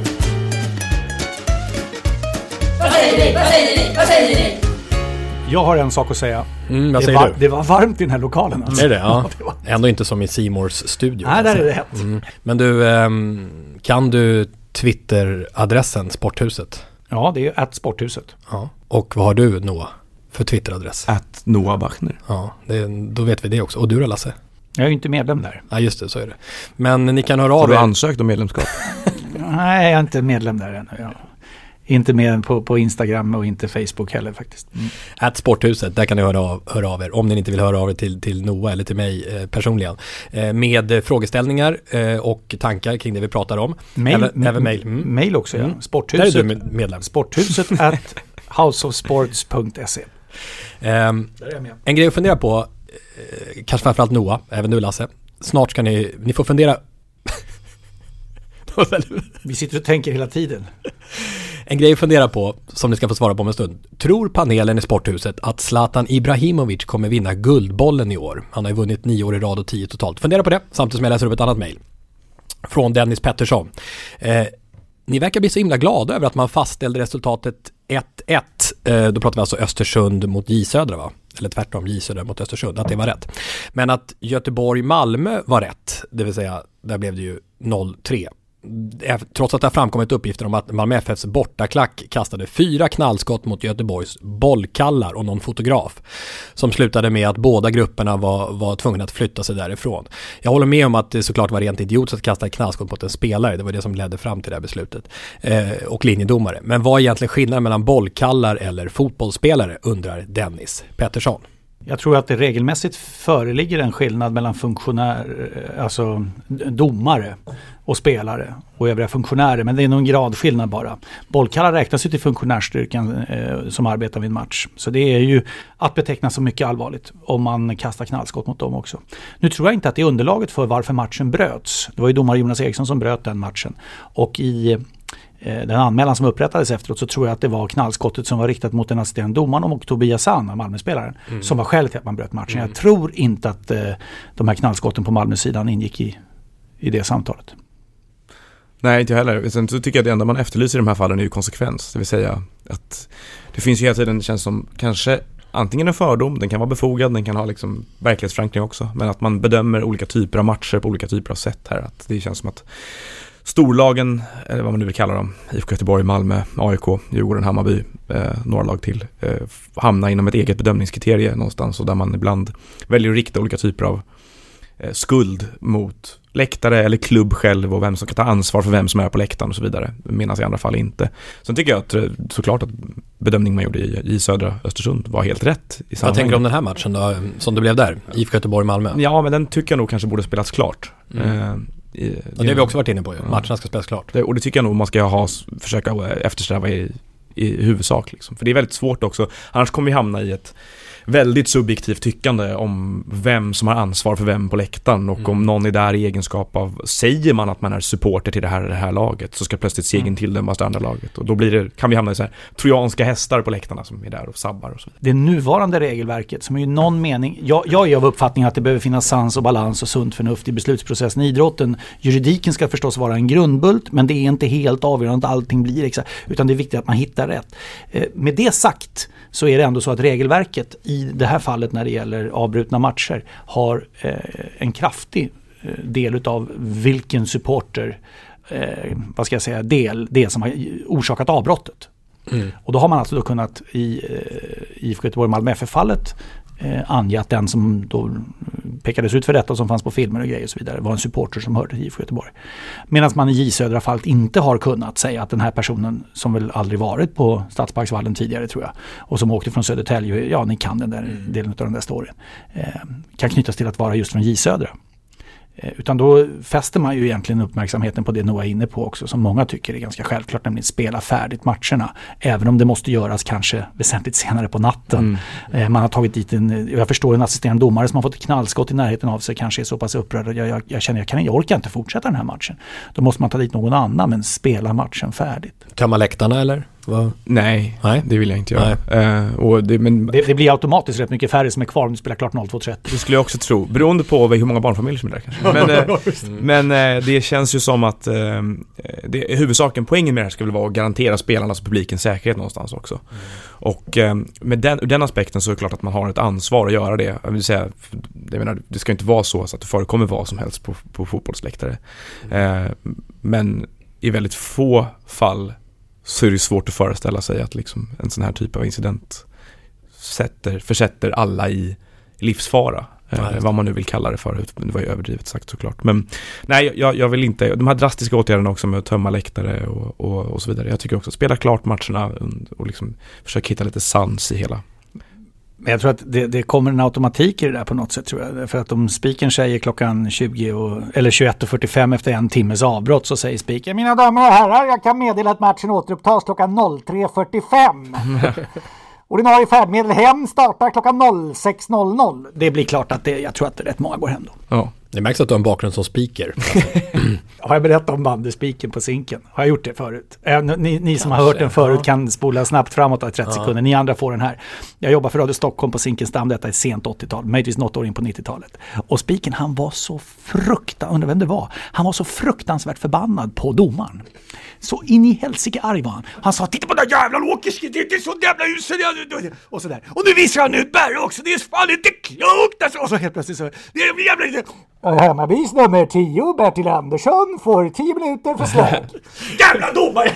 Vad säger ni? Vad säger ni? Vad säger ni? Jag har en sak att säga. Vad säger du? Det var varmt i den här lokalen. Alltså. Är det? Ja. Ändå inte som i C-Mores studio. Nej, där är det hett. Men du, kan du Twitter-adressen Sporthuset? Ja, det är @sporthuset. Ja. Och vad har du, Noah, för Twitter-adress? @NoahBachner. Ja, då vet vi det också. Och du då, Lasse? Jag är ju inte medlem där. Ja, just det, så är det. Men ni kan höra av er. Har du ansökt om medlemskap? Nej, jag är inte medlem där ännu. Ja. Inte med på Instagram och inte Facebook heller faktiskt. @sporthuset, där kan ni höra av er om ni inte vill höra av er till Noah eller till mig personligen. Med frågeställningar och tankar kring det vi pratar om. Även mail. Mail också, ja. Sporthuset. Där är du medlem. Sporthuset @houseofsports.se. En grej att fundera på, kanske framförallt Noah, även du Lasse. Snart ska ni får fundera. Vi sitter och tänker hela tiden. En grej att fundera på, som ni ska få svara på om en stund. Tror panelen i Sporthuset att Zlatan Ibrahimovic kommer vinna Guldbollen i år? Han har ju vunnit 9 år i rad och 10 totalt. Fundera på det, samtidigt som jag läser upp ett annat mejl. Från Dennis Pettersson. Ni verkar bli så himla glada över att man fastställde resultatet 1-1. Då pratar vi alltså Östersund mot J Södra, va? Eller tvärtom, J Södra mot Östersund, att det var rätt. Men att Göteborg-Malmö var rätt, det vill säga där blev det ju 0-3. Trots att det har framkommit uppgifter om att Malmö FFs bortaklack kastade 4 knallskott mot Göteborgs bollkallar och någon fotograf, som slutade med att båda grupperna var tvungna att flytta sig därifrån. Jag håller med om att det såklart var rent idiotiskt att kasta ett knallskott mot en spelare. Det var det som ledde fram till det här beslutet. Och linjedomare. Men vad är egentligen skillnaden mellan bollkallar eller fotbollsspelare, undrar Dennis Pettersson. Jag tror att det regelmässigt föreligger en skillnad mellan alltså domare och spelare och övriga funktionärer, men det är nog en gradskillnad bara. Bollkallar räknas ju till funktionärstyrkan som arbetar vid en match, så det är ju att beteckna som mycket allvarligt om man kastar knallskott mot dem också. Nu tror jag inte att det är underlaget för varför matchen bröts. Det var ju domare Jonas Eriksson som bröt den matchen, och i den anmälan som upprättades efteråt så tror jag att det var knallskottet som var riktat mot den assisterande domaren och Tobias Sanna, Malmöspelaren, som var skälet till att man bröt matchen. Jag tror inte att de här knallskotten på Malmö-sidan ingick i det samtalet. Nej, inte heller. Sen så tycker jag att det enda man efterlyser i de här fallen är ju konsekvens. Det vill säga att det finns ju hela tiden, det känns som kanske antingen en fördom, den kan vara befogad, den kan ha liksom verklighetsförankring också, men att man bedömer olika typer av matcher på olika typer av sätt här. Att det känns som att storlagen, eller vad man nu vill kalla dem, IFK Göteborg, Malmö, AIK, Djurgården, Hammarby, några lag till, hamnar inom ett eget bedömningskriterie någonstans, och där man ibland väljer att rikta olika typer av skuld mot läktare eller klubb själv och vem som kan ta ansvar för vem som är på läktaren och så vidare, medan i andra fall inte. Sen tycker jag att såklart att bedömningen man gjorde i södra Östersund var helt rätt. Vad tänker du om den här matchen då, som det blev där, IFK Göteborg-Malmö? Ja, men den tycker jag nog kanske borde spelats klart. Och det har vi också varit inne på ju. Matcherna ska spelas klart. Och det tycker jag nog man ska försöka eftersträva i huvudsak liksom. För det är väldigt svårt också. Annars kommer vi hamna i ett väldigt subjektivt tyckande om vem som har ansvar för vem på läktaren, och om någon är där i egenskap av, säger man att man är supporter till det här laget, så ska plötsligt segern tilldömas det andra laget, och då kan vi hamna i så här trojanska hästar på läktarna som är där och sabbar och så. Det nuvarande regelverket som är ju någon mening, jag är av uppfattningen att det behöver finnas sans och balans och sunt förnuft i beslutsprocessen i idrotten. Juridiken ska förstås vara en grundbult, men det är inte helt avgörande att allting blir exakt, utan det är viktigt att man hittar rätt. Med det sagt så är det ändå så att regelverket i det här fallet när det gäller avbrutna matcher har en kraftig del utav vilken supporter det som har orsakat avbrottet. Och då har man alltså då kunnat i IFK Göteborg-Malmö FF-fallet ange att den som då pekades ut för detta, som fanns på filmer och grejer och så vidare, var en supporter som hörde till IFK Göteborg. Medan man i J-södra fallet inte har kunnat säga att den här personen, som väl aldrig varit på Stadsparksvallen tidigare tror jag, och som åkte från Södertälje, ja ni kan den där delen av den där storyn, kan knytas till att vara just från J-södra. Utan då fäster man ju egentligen uppmärksamheten på det Noah är inne på också, som många tycker är ganska självklart, nämligen spela färdigt matcherna, även om det måste göras kanske väsentligt senare på natten. Man har tagit dit jag förstår en assisterande domare som har fått ett knallskott i närheten av sig, kanske är så pass upprörd och jag känner jag orkar inte fortsätta den här matchen. Då måste man ta dit någon annan, men spela matchen färdigt. Tömma läktarna eller? Nej, det vill jag inte göra. Det blir automatiskt rätt mycket färre som är kvar om du spelar klart 02.30. Det skulle jag också tro, beroende på hur många barnfamiljer som är där kanske. Men det känns ju som att huvudsaken, poängen med det här ska väl vara att garantera spelarnas och publikens säkerhet någonstans också. Och med den aspekten så är det klart att man har ett ansvar att göra det. Jag vill säga, det ska inte vara så att det förekommer vad som helst på fotbollsläktare. Men i väldigt få fall så är det svårt att föreställa sig att liksom en sån här typ av incident försätter alla i livsfara. Vad man nu vill kalla det för. Det var ju överdrivet sagt såklart. Men nej, jag vill inte. De här drastiska åtgärderna också med att tömma läktare och så vidare. Jag tycker också spela klart matcherna och liksom försöka hitta lite sans i hela. Men jag tror att det kommer en automatik i det där på något sätt, tror jag. För att om spiken säger klockan 21:45 efter en timmes avbrott, så säger spiken: mina damer och herrar, jag kan meddela att matchen återupptas klockan 03:45. Ordinarie färdmedel hem startar klockan 06:00. Det blir klart att jag tror att rätt många går hem då. Ja. Det märks att du har en bakgrund som speaker. Har jag berättat om bandyspiken på Zinken? Har jag gjort det förut? Ni som har hört den förut kan spola snabbt framåt i 30 sekunder. Ni andra får den här. Jag jobbar för Radio Stockholm på Zinkens damm. Detta är sent 80-tal, möjligtvis något år in på 90-talet. Och spiken, han var så Han var så fruktansvärt förbannad på domaren. Så in i helsike arg var han. Han sa: titta på den jävla Åkerski, det är så jävla usel. Och sådär. Och nu visar han ut Berre också. Det är fan inte klokt. Alltså. Och så helt plötsligt så: det är jävla... Hemmabys nummer 10, Bertil Andersson, får 10 minuter för slag. Jävla domare!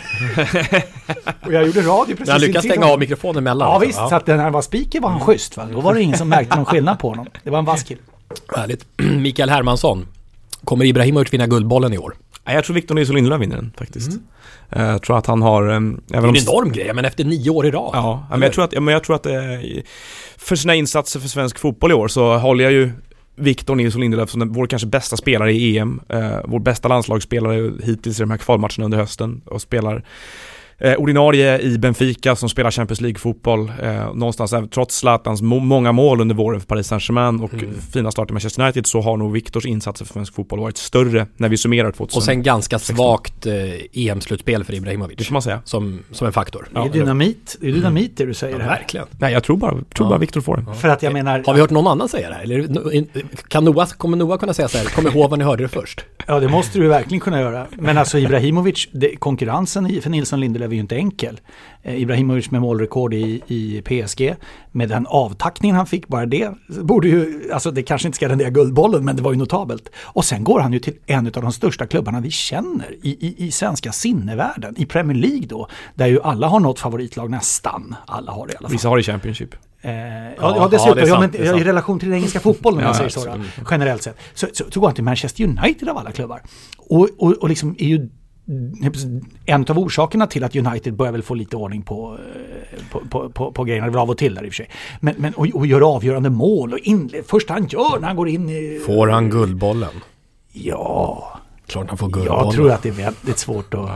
Och jag gjorde radio precis. Jag lyckades stänga av mikrofonen emellan. Ja visst, så att när han var speaker var han schysst. Va? Då var det ingen som märkte någon skillnad på honom. Det var en vass kille. Härligt. Mikael Hermansson. Kommer Ibrahimovic vinna Guldbollen i år? Jag tror Victor Nilsson Lindelöf vinner den faktiskt. Jag tror att han har... det är en enorm grej, men efter 9 år i rad. Ja, men jag tror att för sina insatser för svensk fotboll i år så håller jag ju Victor Nilsson Lindelöf som vår kanske bästa spelare i EM. Vår bästa landslagsspelare hittills i de här kvalmatcherna under hösten. Och spelar ordinarie i Benfica som spelar Champions League-fotboll. Någonstans, trots Zlatans många mål under våren för Paris Saint-Germain och fina start i Manchester United, så har nog Victors insatser för svensk fotboll varit större när vi summerar 2016. Och sen ganska svagt EM-slutspel för Ibrahimovic. Det får man säga. Som en faktor. Det är dynamit. Det är dynamit det du säger här. Verkligen. Nej, jag tror bara Victor får den. För att jag menar... Har vi hört någon annan säga det här? Eller kommer Noah kunna säga så här? Kommer ihåg vad ni hörde det först? Ja, det måste du verkligen kunna göra. Men alltså Ibrahimovic, konkurrensen för Nilsson Lindelöf är ju inte enkel. Ibrahimovic med målrekord i PSG, med den avtackningen han fick, bara det borde ju, alltså det kanske inte ska rendera Guldbollen, men det var ju notabelt. Och sen går han ju till en av de största klubbarna vi känner i svenska sinnevärlden, i Premier League då, där ju alla har något favoritlag, nästan alla har det i alla fall. Vissa har det i Championship. Dessutom. I relation till den engelska fotbollen, man säger så, generellt sett. Så går han till Manchester United av alla klubbar. Och liksom är ju en av orsakerna till att United börjar väl få lite ordning på grejerna. Det var av och till där i och för sig. Men och gör avgörande mål. Och först han gör när han går in i... Får han guldbollen? Ja... Klart han får guldbollen. Jag tror att det är väldigt svårt att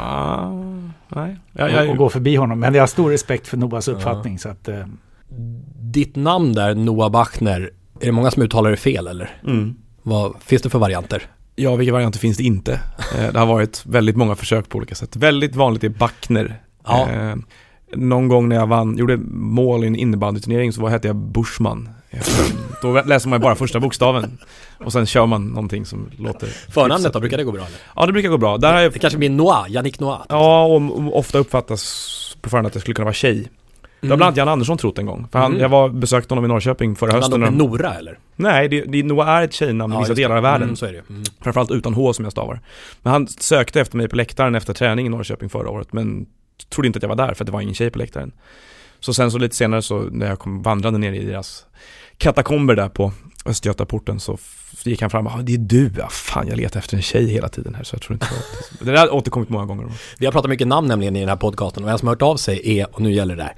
gå förbi honom. Men jag har stor respekt för Noahs uppfattning. Så att, Ditt namn där, Noah Bachner, är det många som uttalar det fel eller? Vad finns det för varianter? Ja, vilka varianter finns det inte? Det har varit väldigt många försök på olika sätt. Väldigt vanligt är Bachner. Ja. Någon gång när jag gjorde mål i en innebandyturnering så hette jag Bushman. Då läser man bara första bokstaven och sen kör man någonting som låter... Förnamnet då, brukar det gå bra eller? Ja, det brukar gå bra. Där det kanske blir Noah, Yannick Noah. Ja, och ofta uppfattas på förhand att det skulle kunna vara tjej. Det har bland annat Jan Andersson trott en gång. För jag besökte honom i Norrköping förra hösten. Bland Nora eller? Nej, Noah är ett tjejnamn i vissa delar av världen. Så är det. Framförallt utan H som jag stavar. Men han sökte efter mig på läktaren efter träning i Norrköping förra året. Men trodde inte att jag var där för att det var ingen tjej på läktaren. Så sen så lite senare så när jag kom vandrande ner i deras katakomber där på Östgötaporten så gick han fram och det är du, fan jag letar efter en tjej hela tiden här så jag tror inte det där har återkommit många gånger. Vi har pratat mycket namn nämligen i den här podcasten och en som har hört av sig är, och nu gäller det där,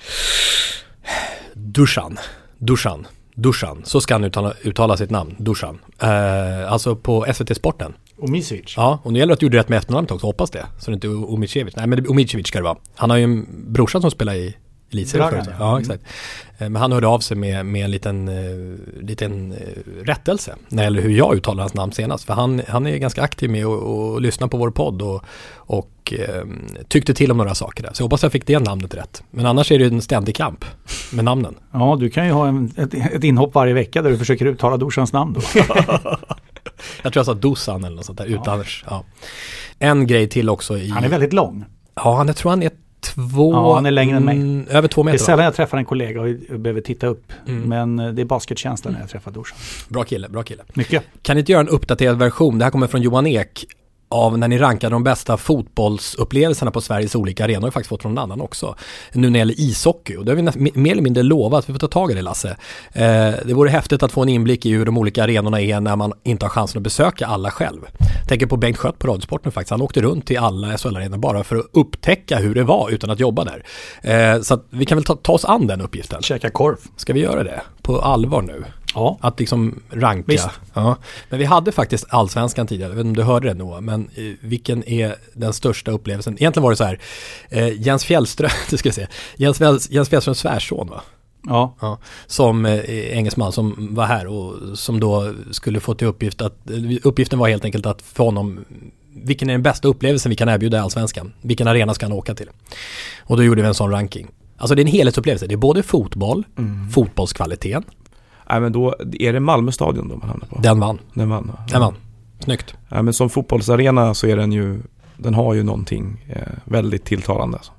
Dusan, så ska han uttala sitt namn, Dusan. Alltså på SVT Sporten. Omicevic. Ja, och nu gäller det att du gjorde rätt med efternamnet också, hoppas det. Så det inte är Omicevic. Nej, men Omicevic ska det vara. Han har ju en brorsa som spelar i elitserien förut. Ja, exakt. Men han hörde av sig med en liten rättelse när det gäller hur jag uttalar hans namn senast. För han är ganska aktiv med att lyssna på vår podd och tyckte till om några saker där. Så jag hoppas jag fick det namnet rätt. Men annars är det en ständig kamp med namnen. Ja, du kan ju ha ett inhopp varje vecka där du försöker uttala Dusans namn då. Jag tror jag sa Dusan eller något sånt där utan. Ja. En grej till också. Han är väldigt lång. Ja, jag tror han är han är längre än mig. Över 2 meter. Det är sällan jag träffar en kollega och behöver titta upp. Men det är basketkänslan när jag träffar Dusan. Bra kille. Mycket. Kan ni inte göra en uppdaterad version? Det här kommer från Johan Ek. Av när ni rankade de bästa fotbollsupplevelserna på Sveriges olika arenor har faktiskt fått från någon annan också. Nu när det gäller ishockey. Och det har vi mer eller mindre lovat att vi får ta tag i det, Lasse. Det vore häftigt att få en inblick i hur de olika arenorna är när man inte har chansen att besöka alla själv. Jag tänker på Bengt Schött på Radiosporten faktiskt. Han åkte runt till alla SHL-arenor bara för att upptäcka hur det var utan att jobba där. Så att vi kan väl ta oss an den uppgiften. Käka korv. Ska vi göra det? På allvar nu? Ja. Att liksom ranka. Visst. Ja. Men vi hade faktiskt Allsvenskan tidigare. Jag vet inte om du hörde det Noah. Men vilken är den största upplevelsen? Egentligen var det så här. Jens Fjällström, Jens Fjällströms svärson va? Ja. Som engelsman som var här och som då skulle få till uppgiften var helt enkelt att för honom, vilken är den bästa upplevelsen vi kan erbjuda i Allsvenskan? Vilken arena ska han åka till? Och då gjorde vi en sån ranking. Alltså det är en helhetsupplevelse. Det är både fotboll, fotbollskvaliteten. Nej, men då är det Malmö stadion då man hamnar på. Den vann. Ja. Snyggt. Ja, men som fotbollsarena så är den har ju någonting väldigt tilltalande alltså.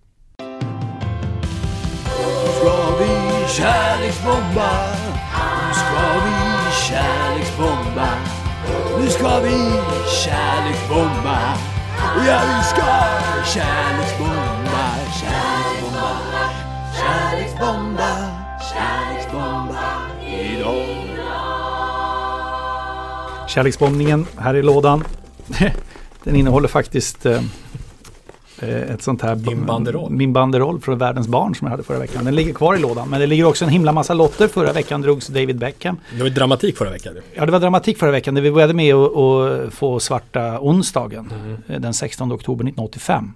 Ska vi kärleksbomba? Nu ska vi kärleksbomba. Nu ska vi kärleksbomba. Ja, vi ska kärleksbomba. Kärleksbomba. Kärleksbomba. Kärleksbomba. Idag. Kärleksbombningen här i lådan. Den innehåller faktiskt ett sånt här min banderoll från Världens barn som jag hade förra veckan. Den ligger kvar i lådan, men det ligger också en himla massa lotter. Förra veckan drogs David Beckham. Det var dramatik förra veckan. Ja, det var dramatik förra veckan. Vi började med att få svarta onsdagen den 16 oktober 1985.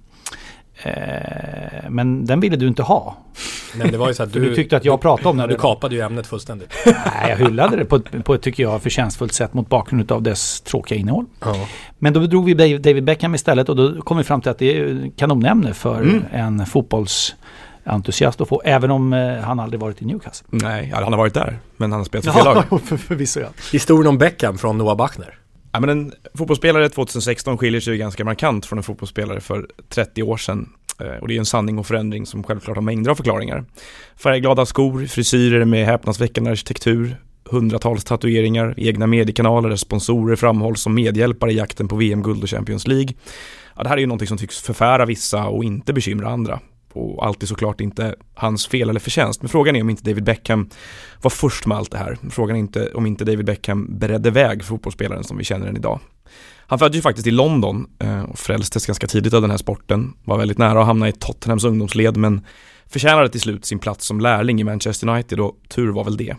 Men den ville du inte ha. Nej, det var ju så att du tyckte att jag pratade om det. Du kapade ju ämnet fullständigt. Nej, jag hyllade det på ett tycker jag förtjänstfullt sätt mot bakgrund av dess tråkiga innehåll. Ja. Men då drog vi David Beckham istället och då kom vi fram till att det är kanonnämne för en fotbollsentusiast att få, även om han aldrig varit i Newcastle. Nej, han har varit där, men han har spelat för fel lag. Förvisso, ja. Historien om Beckham från Noah Bachner. Ja, men en fotbollsspelare 2016 skiljer sig ganska markant från en fotbollsspelare för 30 år sedan. Och det är en sanning och förändring som självklart har mängder av förklaringar. Färgglada skor, frisyrer med häpnadsväckande arkitektur, hundratals tatueringar, egna mediekanaler där sponsorer framhålls som medhjälpare i jakten på VM-guld och Champions League. Ja, det här är ju någonting som tycks förfära vissa och inte bekymra andra. och allt är såklart inte hans fel eller förtjänst. Men frågan är om inte David Beckham var först med allt det här. Frågan är inte om inte David Beckham beredde väg för fotbollsspelaren som vi känner den idag. Han föddes ju faktiskt i London och frälstes ganska tidigt av den här sporten. Var väldigt nära att hamna i Tottenhams ungdomsled, men förtjänade till slut sin plats som lärling i Manchester United, och tur var väl det.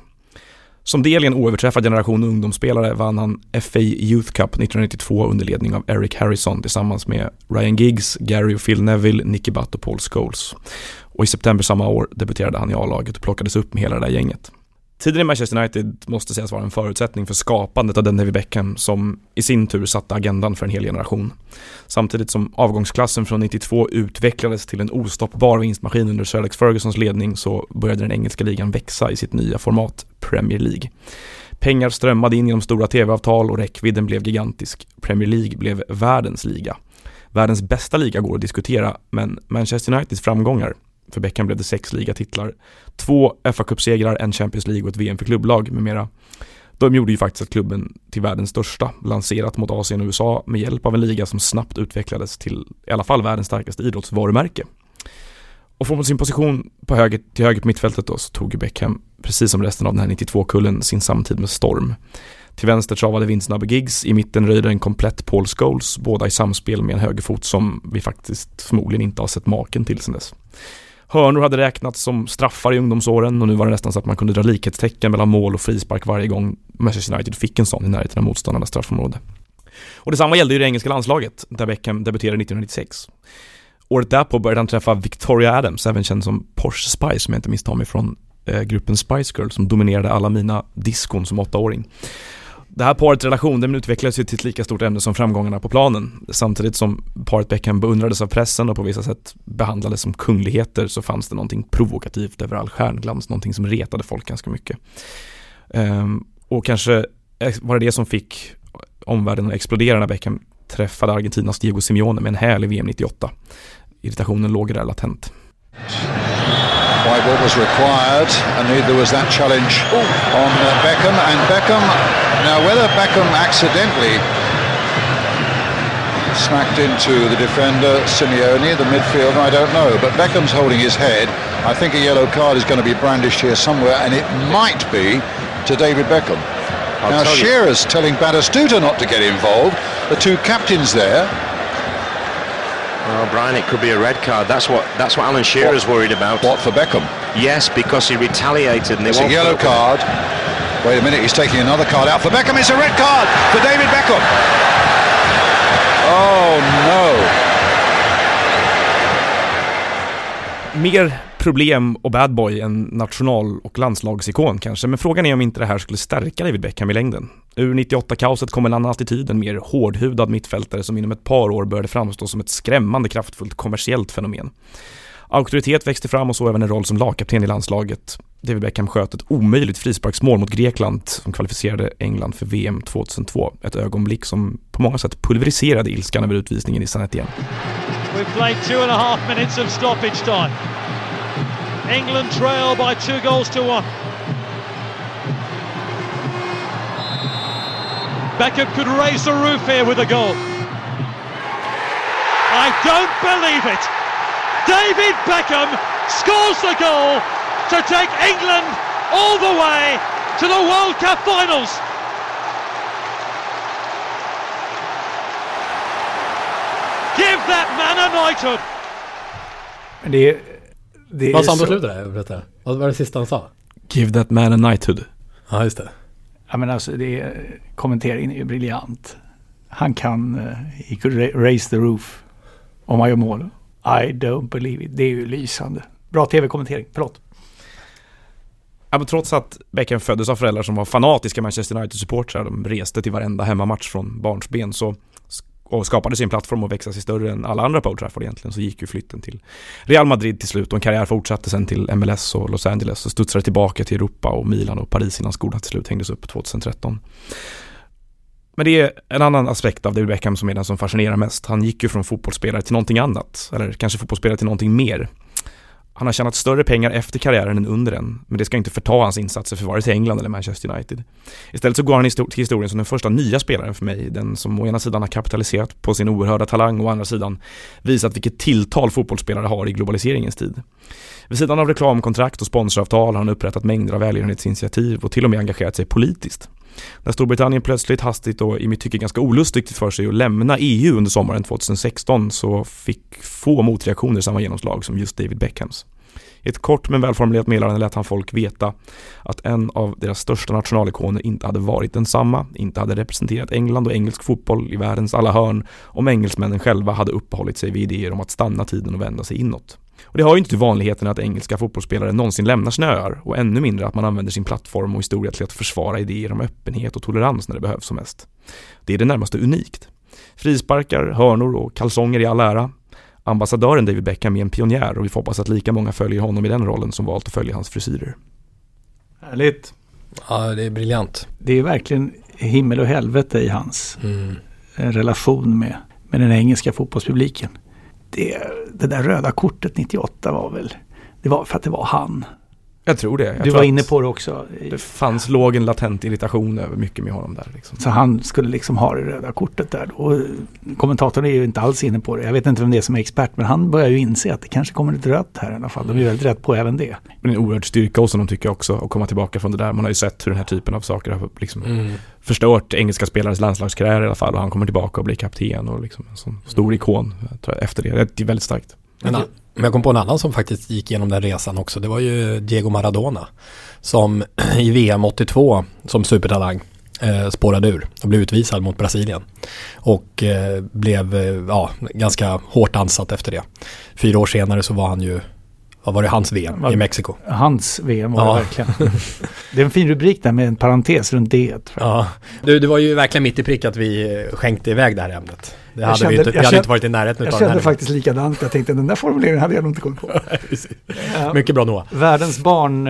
Som del i en oöverträffad generation ungdomsspelare vann han FA Youth Cup 1992 under ledning av Eric Harrison tillsammans med Ryan Giggs, Gary och Phil Neville, Nicky Butt och Paul Scholes. Och i september samma år debuterade han i A-laget och plockades upp med hela det där gänget. Tiden i Manchester United måste sägas vara en förutsättning för skapandet av den David Beckham som i sin tur satte agendan för en hel generation. Samtidigt som avgångsklassen från 92 utvecklades till en ostoppbar vinstmaskin under Sir Alex Fergusons ledning, så började den engelska ligan växa i sitt nya format Premier League. Pengar strömmade in genom stora tv-avtal och räckvidden blev gigantisk. Premier League blev världens liga. Världens bästa liga går att diskutera, men Manchester Uniteds framgångar, för Beckham blev det 6 ligatitlar, 2 FA-cupsegrar, en Champions League och ett VM för klubblag med mera. De gjorde ju faktiskt att klubben till världens största, lanserat mot Asien och USA med hjälp av en liga som snabbt utvecklades till i alla fall världens starkaste idrottsvarumärke. Och från sin position till höger på mittfältet då, så tog Beckham, precis som resten av den här 92-kullen, sin samtid med storm. Till vänster travade vindsnabbe Giggs, i mitten röjde en komplett Paul Scholes, båda i samspel med en högerfot som vi faktiskt förmodligen inte har sett maken till sedan dess. Hörnor hade räknats som straffar i ungdomsåren, och nu var det nästan så att man kunde dra likhetstecken mellan mål och frispark varje gång Manchester United fick en sån i närheten av motståndarnas straffområde. Och detsamma gällde ju det engelska landslaget, där Beckham debuterade 1996. Året därpå började han träffa Victoria Adams, även känd som Porsche Spice, som jag inte misstar mig från gruppen Spice Girls, som dominerade alla mina diskon som 8-åring. Det här parets relation, den utvecklades ju till ett lika stort ämne som framgångarna på planen. Samtidigt som paret Beckham beundrades av pressen och på vissa sätt behandlades som kungligheter, så fanns det någonting provokativt över all stjärnglans, någonting som retade folk ganska mycket. Och kanske var det som fick omvärlden att explodera när Beckham träffade Argentinas Diego Simeone med en häl i VM 98. Irritationen låg där latent. White ball was required, and there was that challenge on Beckham, and Beckham, now whether Beckham accidentally smacked into the defender Simeone, the midfielder, I don't know, but Beckham's holding his head. I think a yellow card is going to be brandished here somewhere, and it might be to David Beckham. Now Shearer's telling Batistuta not to get involved, the two captains there. Well, Brian, it could be a red card. That's what Alan Shearer's worried about. What, for Beckham? Yes, because he retaliated. And they it's a yellow card. Wait a minute, he's taking another card out for Beckham. It's a red card for David Beckham. Oh no. Mer problem och bad boy än national- och landslagsikon kanske, men frågan är om inte det här skulle stärka David Beckham i längden. Ur 98-kaoset kom en annan attityd, en mer hårdhudad mittfältare som inom ett par år började framstå som ett skrämmande kraftfullt kommersiellt fenomen. Auktoritet växte fram och så även en roll som lagkapten i landslaget. David Beckham sköt ett omöjligt frisparksmål mot Grekland som kvalificerade England för VM 2002. Ett ögonblick som på många sätt pulveriserade ilskan över utvisningen i Saint igen. We've played 2.5 minutes of stoppage time. England trail by 2-1. Beckham could raise the roof here with a goal. I don't believe it. David Beckham scores the goal to take England all the way to the World Cup finals. Give that man a knighthood. Vad sa han på slutet? Vad var det sista han sa? Give that man a knighthood. Ja, just det. Ja, men alltså kommenteringen är ju briljant. Han kan he could raise the roof om man gör mål. I don't believe it. Det är ju lysande. Bra tv-kommentering, förlåt. Ja, men trots att Beckham föddes av föräldrar som var fanatiska Manchester United-supportrar, de reste till varenda hemmamatch från barnsben och skapade sin plattform och växa sig större än alla andra på Old Trafford egentligen, så gick ju flytten till Real Madrid till slut och en karriär fortsatte sen till MLS och Los Angeles och studsade tillbaka till Europa och Milan och Paris innan skorna till slut hängdes upp 2013. Men det är en annan aspekt av David Beckham som är den som fascinerar mest. Han gick ju från fotbollsspelare till någonting annat, eller kanske fotbollsspelare till någonting mer. Han har tjänat större pengar efter karriären än under den, men det ska inte förta hans insatser för vare sig England eller Manchester United. Istället så går han till historien som den första nya spelaren för mig, den som å ena sidan har kapitaliserat på sin oerhörda talang och å andra sidan visat vilket tilltal fotbollsspelare har i globaliseringens tid. Vid sidan av reklamkontrakt och sponsoravtal har han upprättat mängder av välgörenhetsinitiativ och till och med engagerat sig politiskt. När Storbritannien plötsligt hastigt och i mitt tycke ganska olustigt för sig att lämna EU under sommaren 2016 så fick få motreaktioner samma genomslag som just David Beckhams. I ett kort men välformulerat meddelande lät han folk veta att en av deras största nationalikoner inte hade varit densamma, inte hade representerat England och engelsk fotboll i världens alla hörn om engelsmännen själva hade uppehållit sig vid idéer om att stanna tiden och vända sig inåt. Och det har ju inte till vanligheten att engelska fotbollsspelare någonsin lämnar sina öar och ännu mindre att man använder sin plattform och historia till att försvara idéer om öppenhet och tolerans när det behövs som mest. Det är det närmaste unikt. Frisparkar, hörnor och kalsonger i all ära. Ambassadören David Beckham är en pionjär och vi får hoppas att lika många följer honom i den rollen som valt att följa hans frisyrer. Härligt. Ja, det är briljant. Det är verkligen himmel och helvete i hans relation med den engelska fotbollspubliken. Det där röda kortet 98 var väl, det var för att det var han. Jag tror det. Du var inne på det också. Det låg en latent irritation över mycket med honom där. Liksom. Så han skulle liksom ha det röda kortet där. Och kommentatorn är ju inte alls inne på det. Jag vet inte vem det är som är expert, men han börjar ju inse att det kanske kommer ett rött här i alla fall. De är väldigt rätt på även det. Men en oerhörd styrka hos honom tycker jag också att komma tillbaka från det där. Man har ju sett hur den här typen av saker har liksom förstört engelska spelares landslagskarriär i alla fall. Och han kommer tillbaka och blir kapten och liksom en sån stor ikon efter det. Det är väldigt starkt. Men jag kom på en annan som faktiskt gick igenom den resan också. Det var ju Diego Maradona som i VM 82 som supertalang spårade ur och blev utvisad mot Brasilien. Och blev ganska hårt ansatt efter det. 4 år senare så var han ju, vad var det, hans VM i Mexiko? Hans VM var det verkligen. Det är en fin rubrik där med en parentes runt det. Ja. Det var ju verkligen mitt i prick att vi skänkte iväg det här ämnet. Det hade inte varit i närheten. Jag kände faktiskt likadant. Jag tänkte den där formuleringen hade jag nog inte kommit på. Mycket bra Noah. Världens barn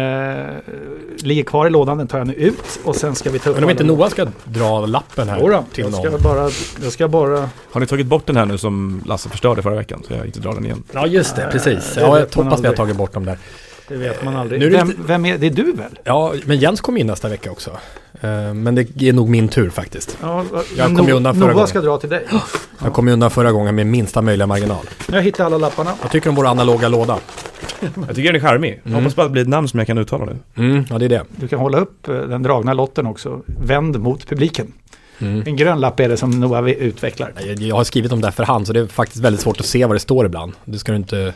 ligger kvar i lådan. Den tar jag nu ut. Och sen ska vi ta upp. Men om inte Noah ska dra lappen här till någon. Jag ska bara... Har ni tagit bort den här nu som Lasse förstörde förra veckan? Så jag inte drar den igen. Ja just det, precis. Jag hoppas vi har tagit bort dem där. Det vet man aldrig. Vem är det? Är du väl? Ja, men Jens kom in nästa vecka också. Men det är nog min tur faktiskt. Ja, jag kom undan förra gången. Ska dra till dig. Jag kom undan förra gången med minsta möjliga marginal. Jag hittar alla lapparna. Jag tycker om vår analoga låda. Jag tycker den är charmig. Jag hoppas bara att det blir ett namn som jag kan uttala nu. Ja, det är det. Du kan hålla upp den dragna lotten också. Vänd mot publiken. En grön lapp är det som Noah utvecklar. Jag har skrivit om det för hand så det är faktiskt väldigt svårt att se vad det står ibland. Du ska inte...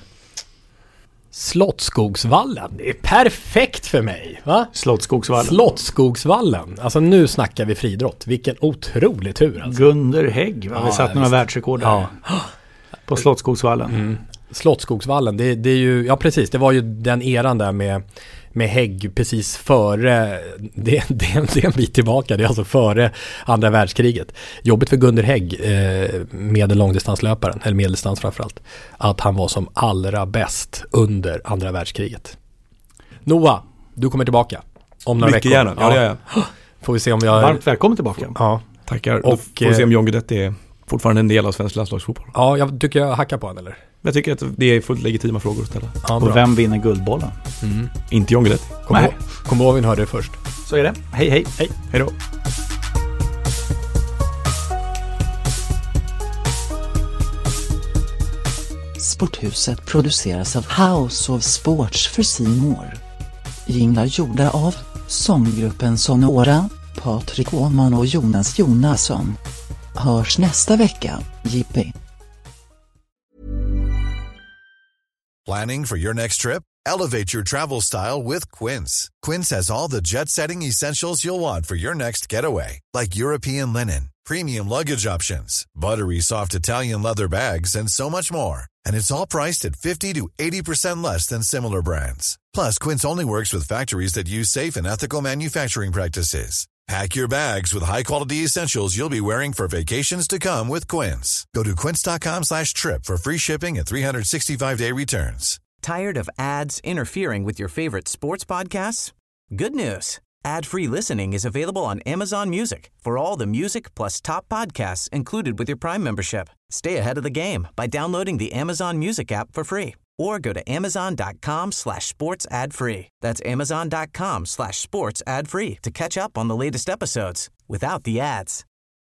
Slottsskogsvallen, det är perfekt för mig, va? Slottsskogsvallen. Alltså nu snackar vi friidrott. Vilken otrolig tur alltså. Gunder Hägg, va? Vi satt några världsrekord där. På Slottsskogsvallen. Slottsskogsvallen, det är ju, ja precis, det var ju den eran där med Hägg precis före, det är en bit tillbaka, det är alltså före andra världskriget. Jobbigt för Gunder Hägg, medellångdistanslöparen, eller medeldistans framförallt, att han var som allra bäst under andra världskriget. Noah, du kommer tillbaka om några veckor. Mycket gärna, ja. Får vi se om jag... Varmt välkommen tillbaka. Ja. Tackar. Och får vi se om John Guidetti är fortfarande en del av svensk landslagsfotboll. Ja, jag tycker jag hackar på han, eller? Jag tycker att det är fullt legitima frågor att ställa. Ja, och vem vinner Guldbollen? Inte John Guidetti. Kom ihåg, vi hörde det först. Så är det. Hej. Hej då. Sporthuset produceras av House of Sports för C More. Jinglar gjorda av sånggruppen Sonora, Patrik Åhman och Jonas Jonasson. Hörs nästa vecka, JP. Planning for your next trip? Elevate your travel style with Quince. Quince has all the jet-setting essentials you'll want for your next getaway, like European linen, premium luggage options, buttery soft Italian leather bags, and so much more. And it's all priced at 50 to 80% less than similar brands. Plus, Quince only works with factories that use safe and ethical manufacturing practices. Pack your bags with high-quality essentials you'll be wearing for vacations to come with Quince. Go to quince.com/trip for free shipping and 365-day returns. Tired of ads interfering with your favorite sports podcasts? Good news. Ad-free listening is available on Amazon Music for all the music plus top podcasts included with your Prime membership. Stay ahead of the game by downloading the Amazon Music app for free or go to amazon.com/sports ad free. That's amazon.com/sports ad free to catch up on the latest episodes without the ads.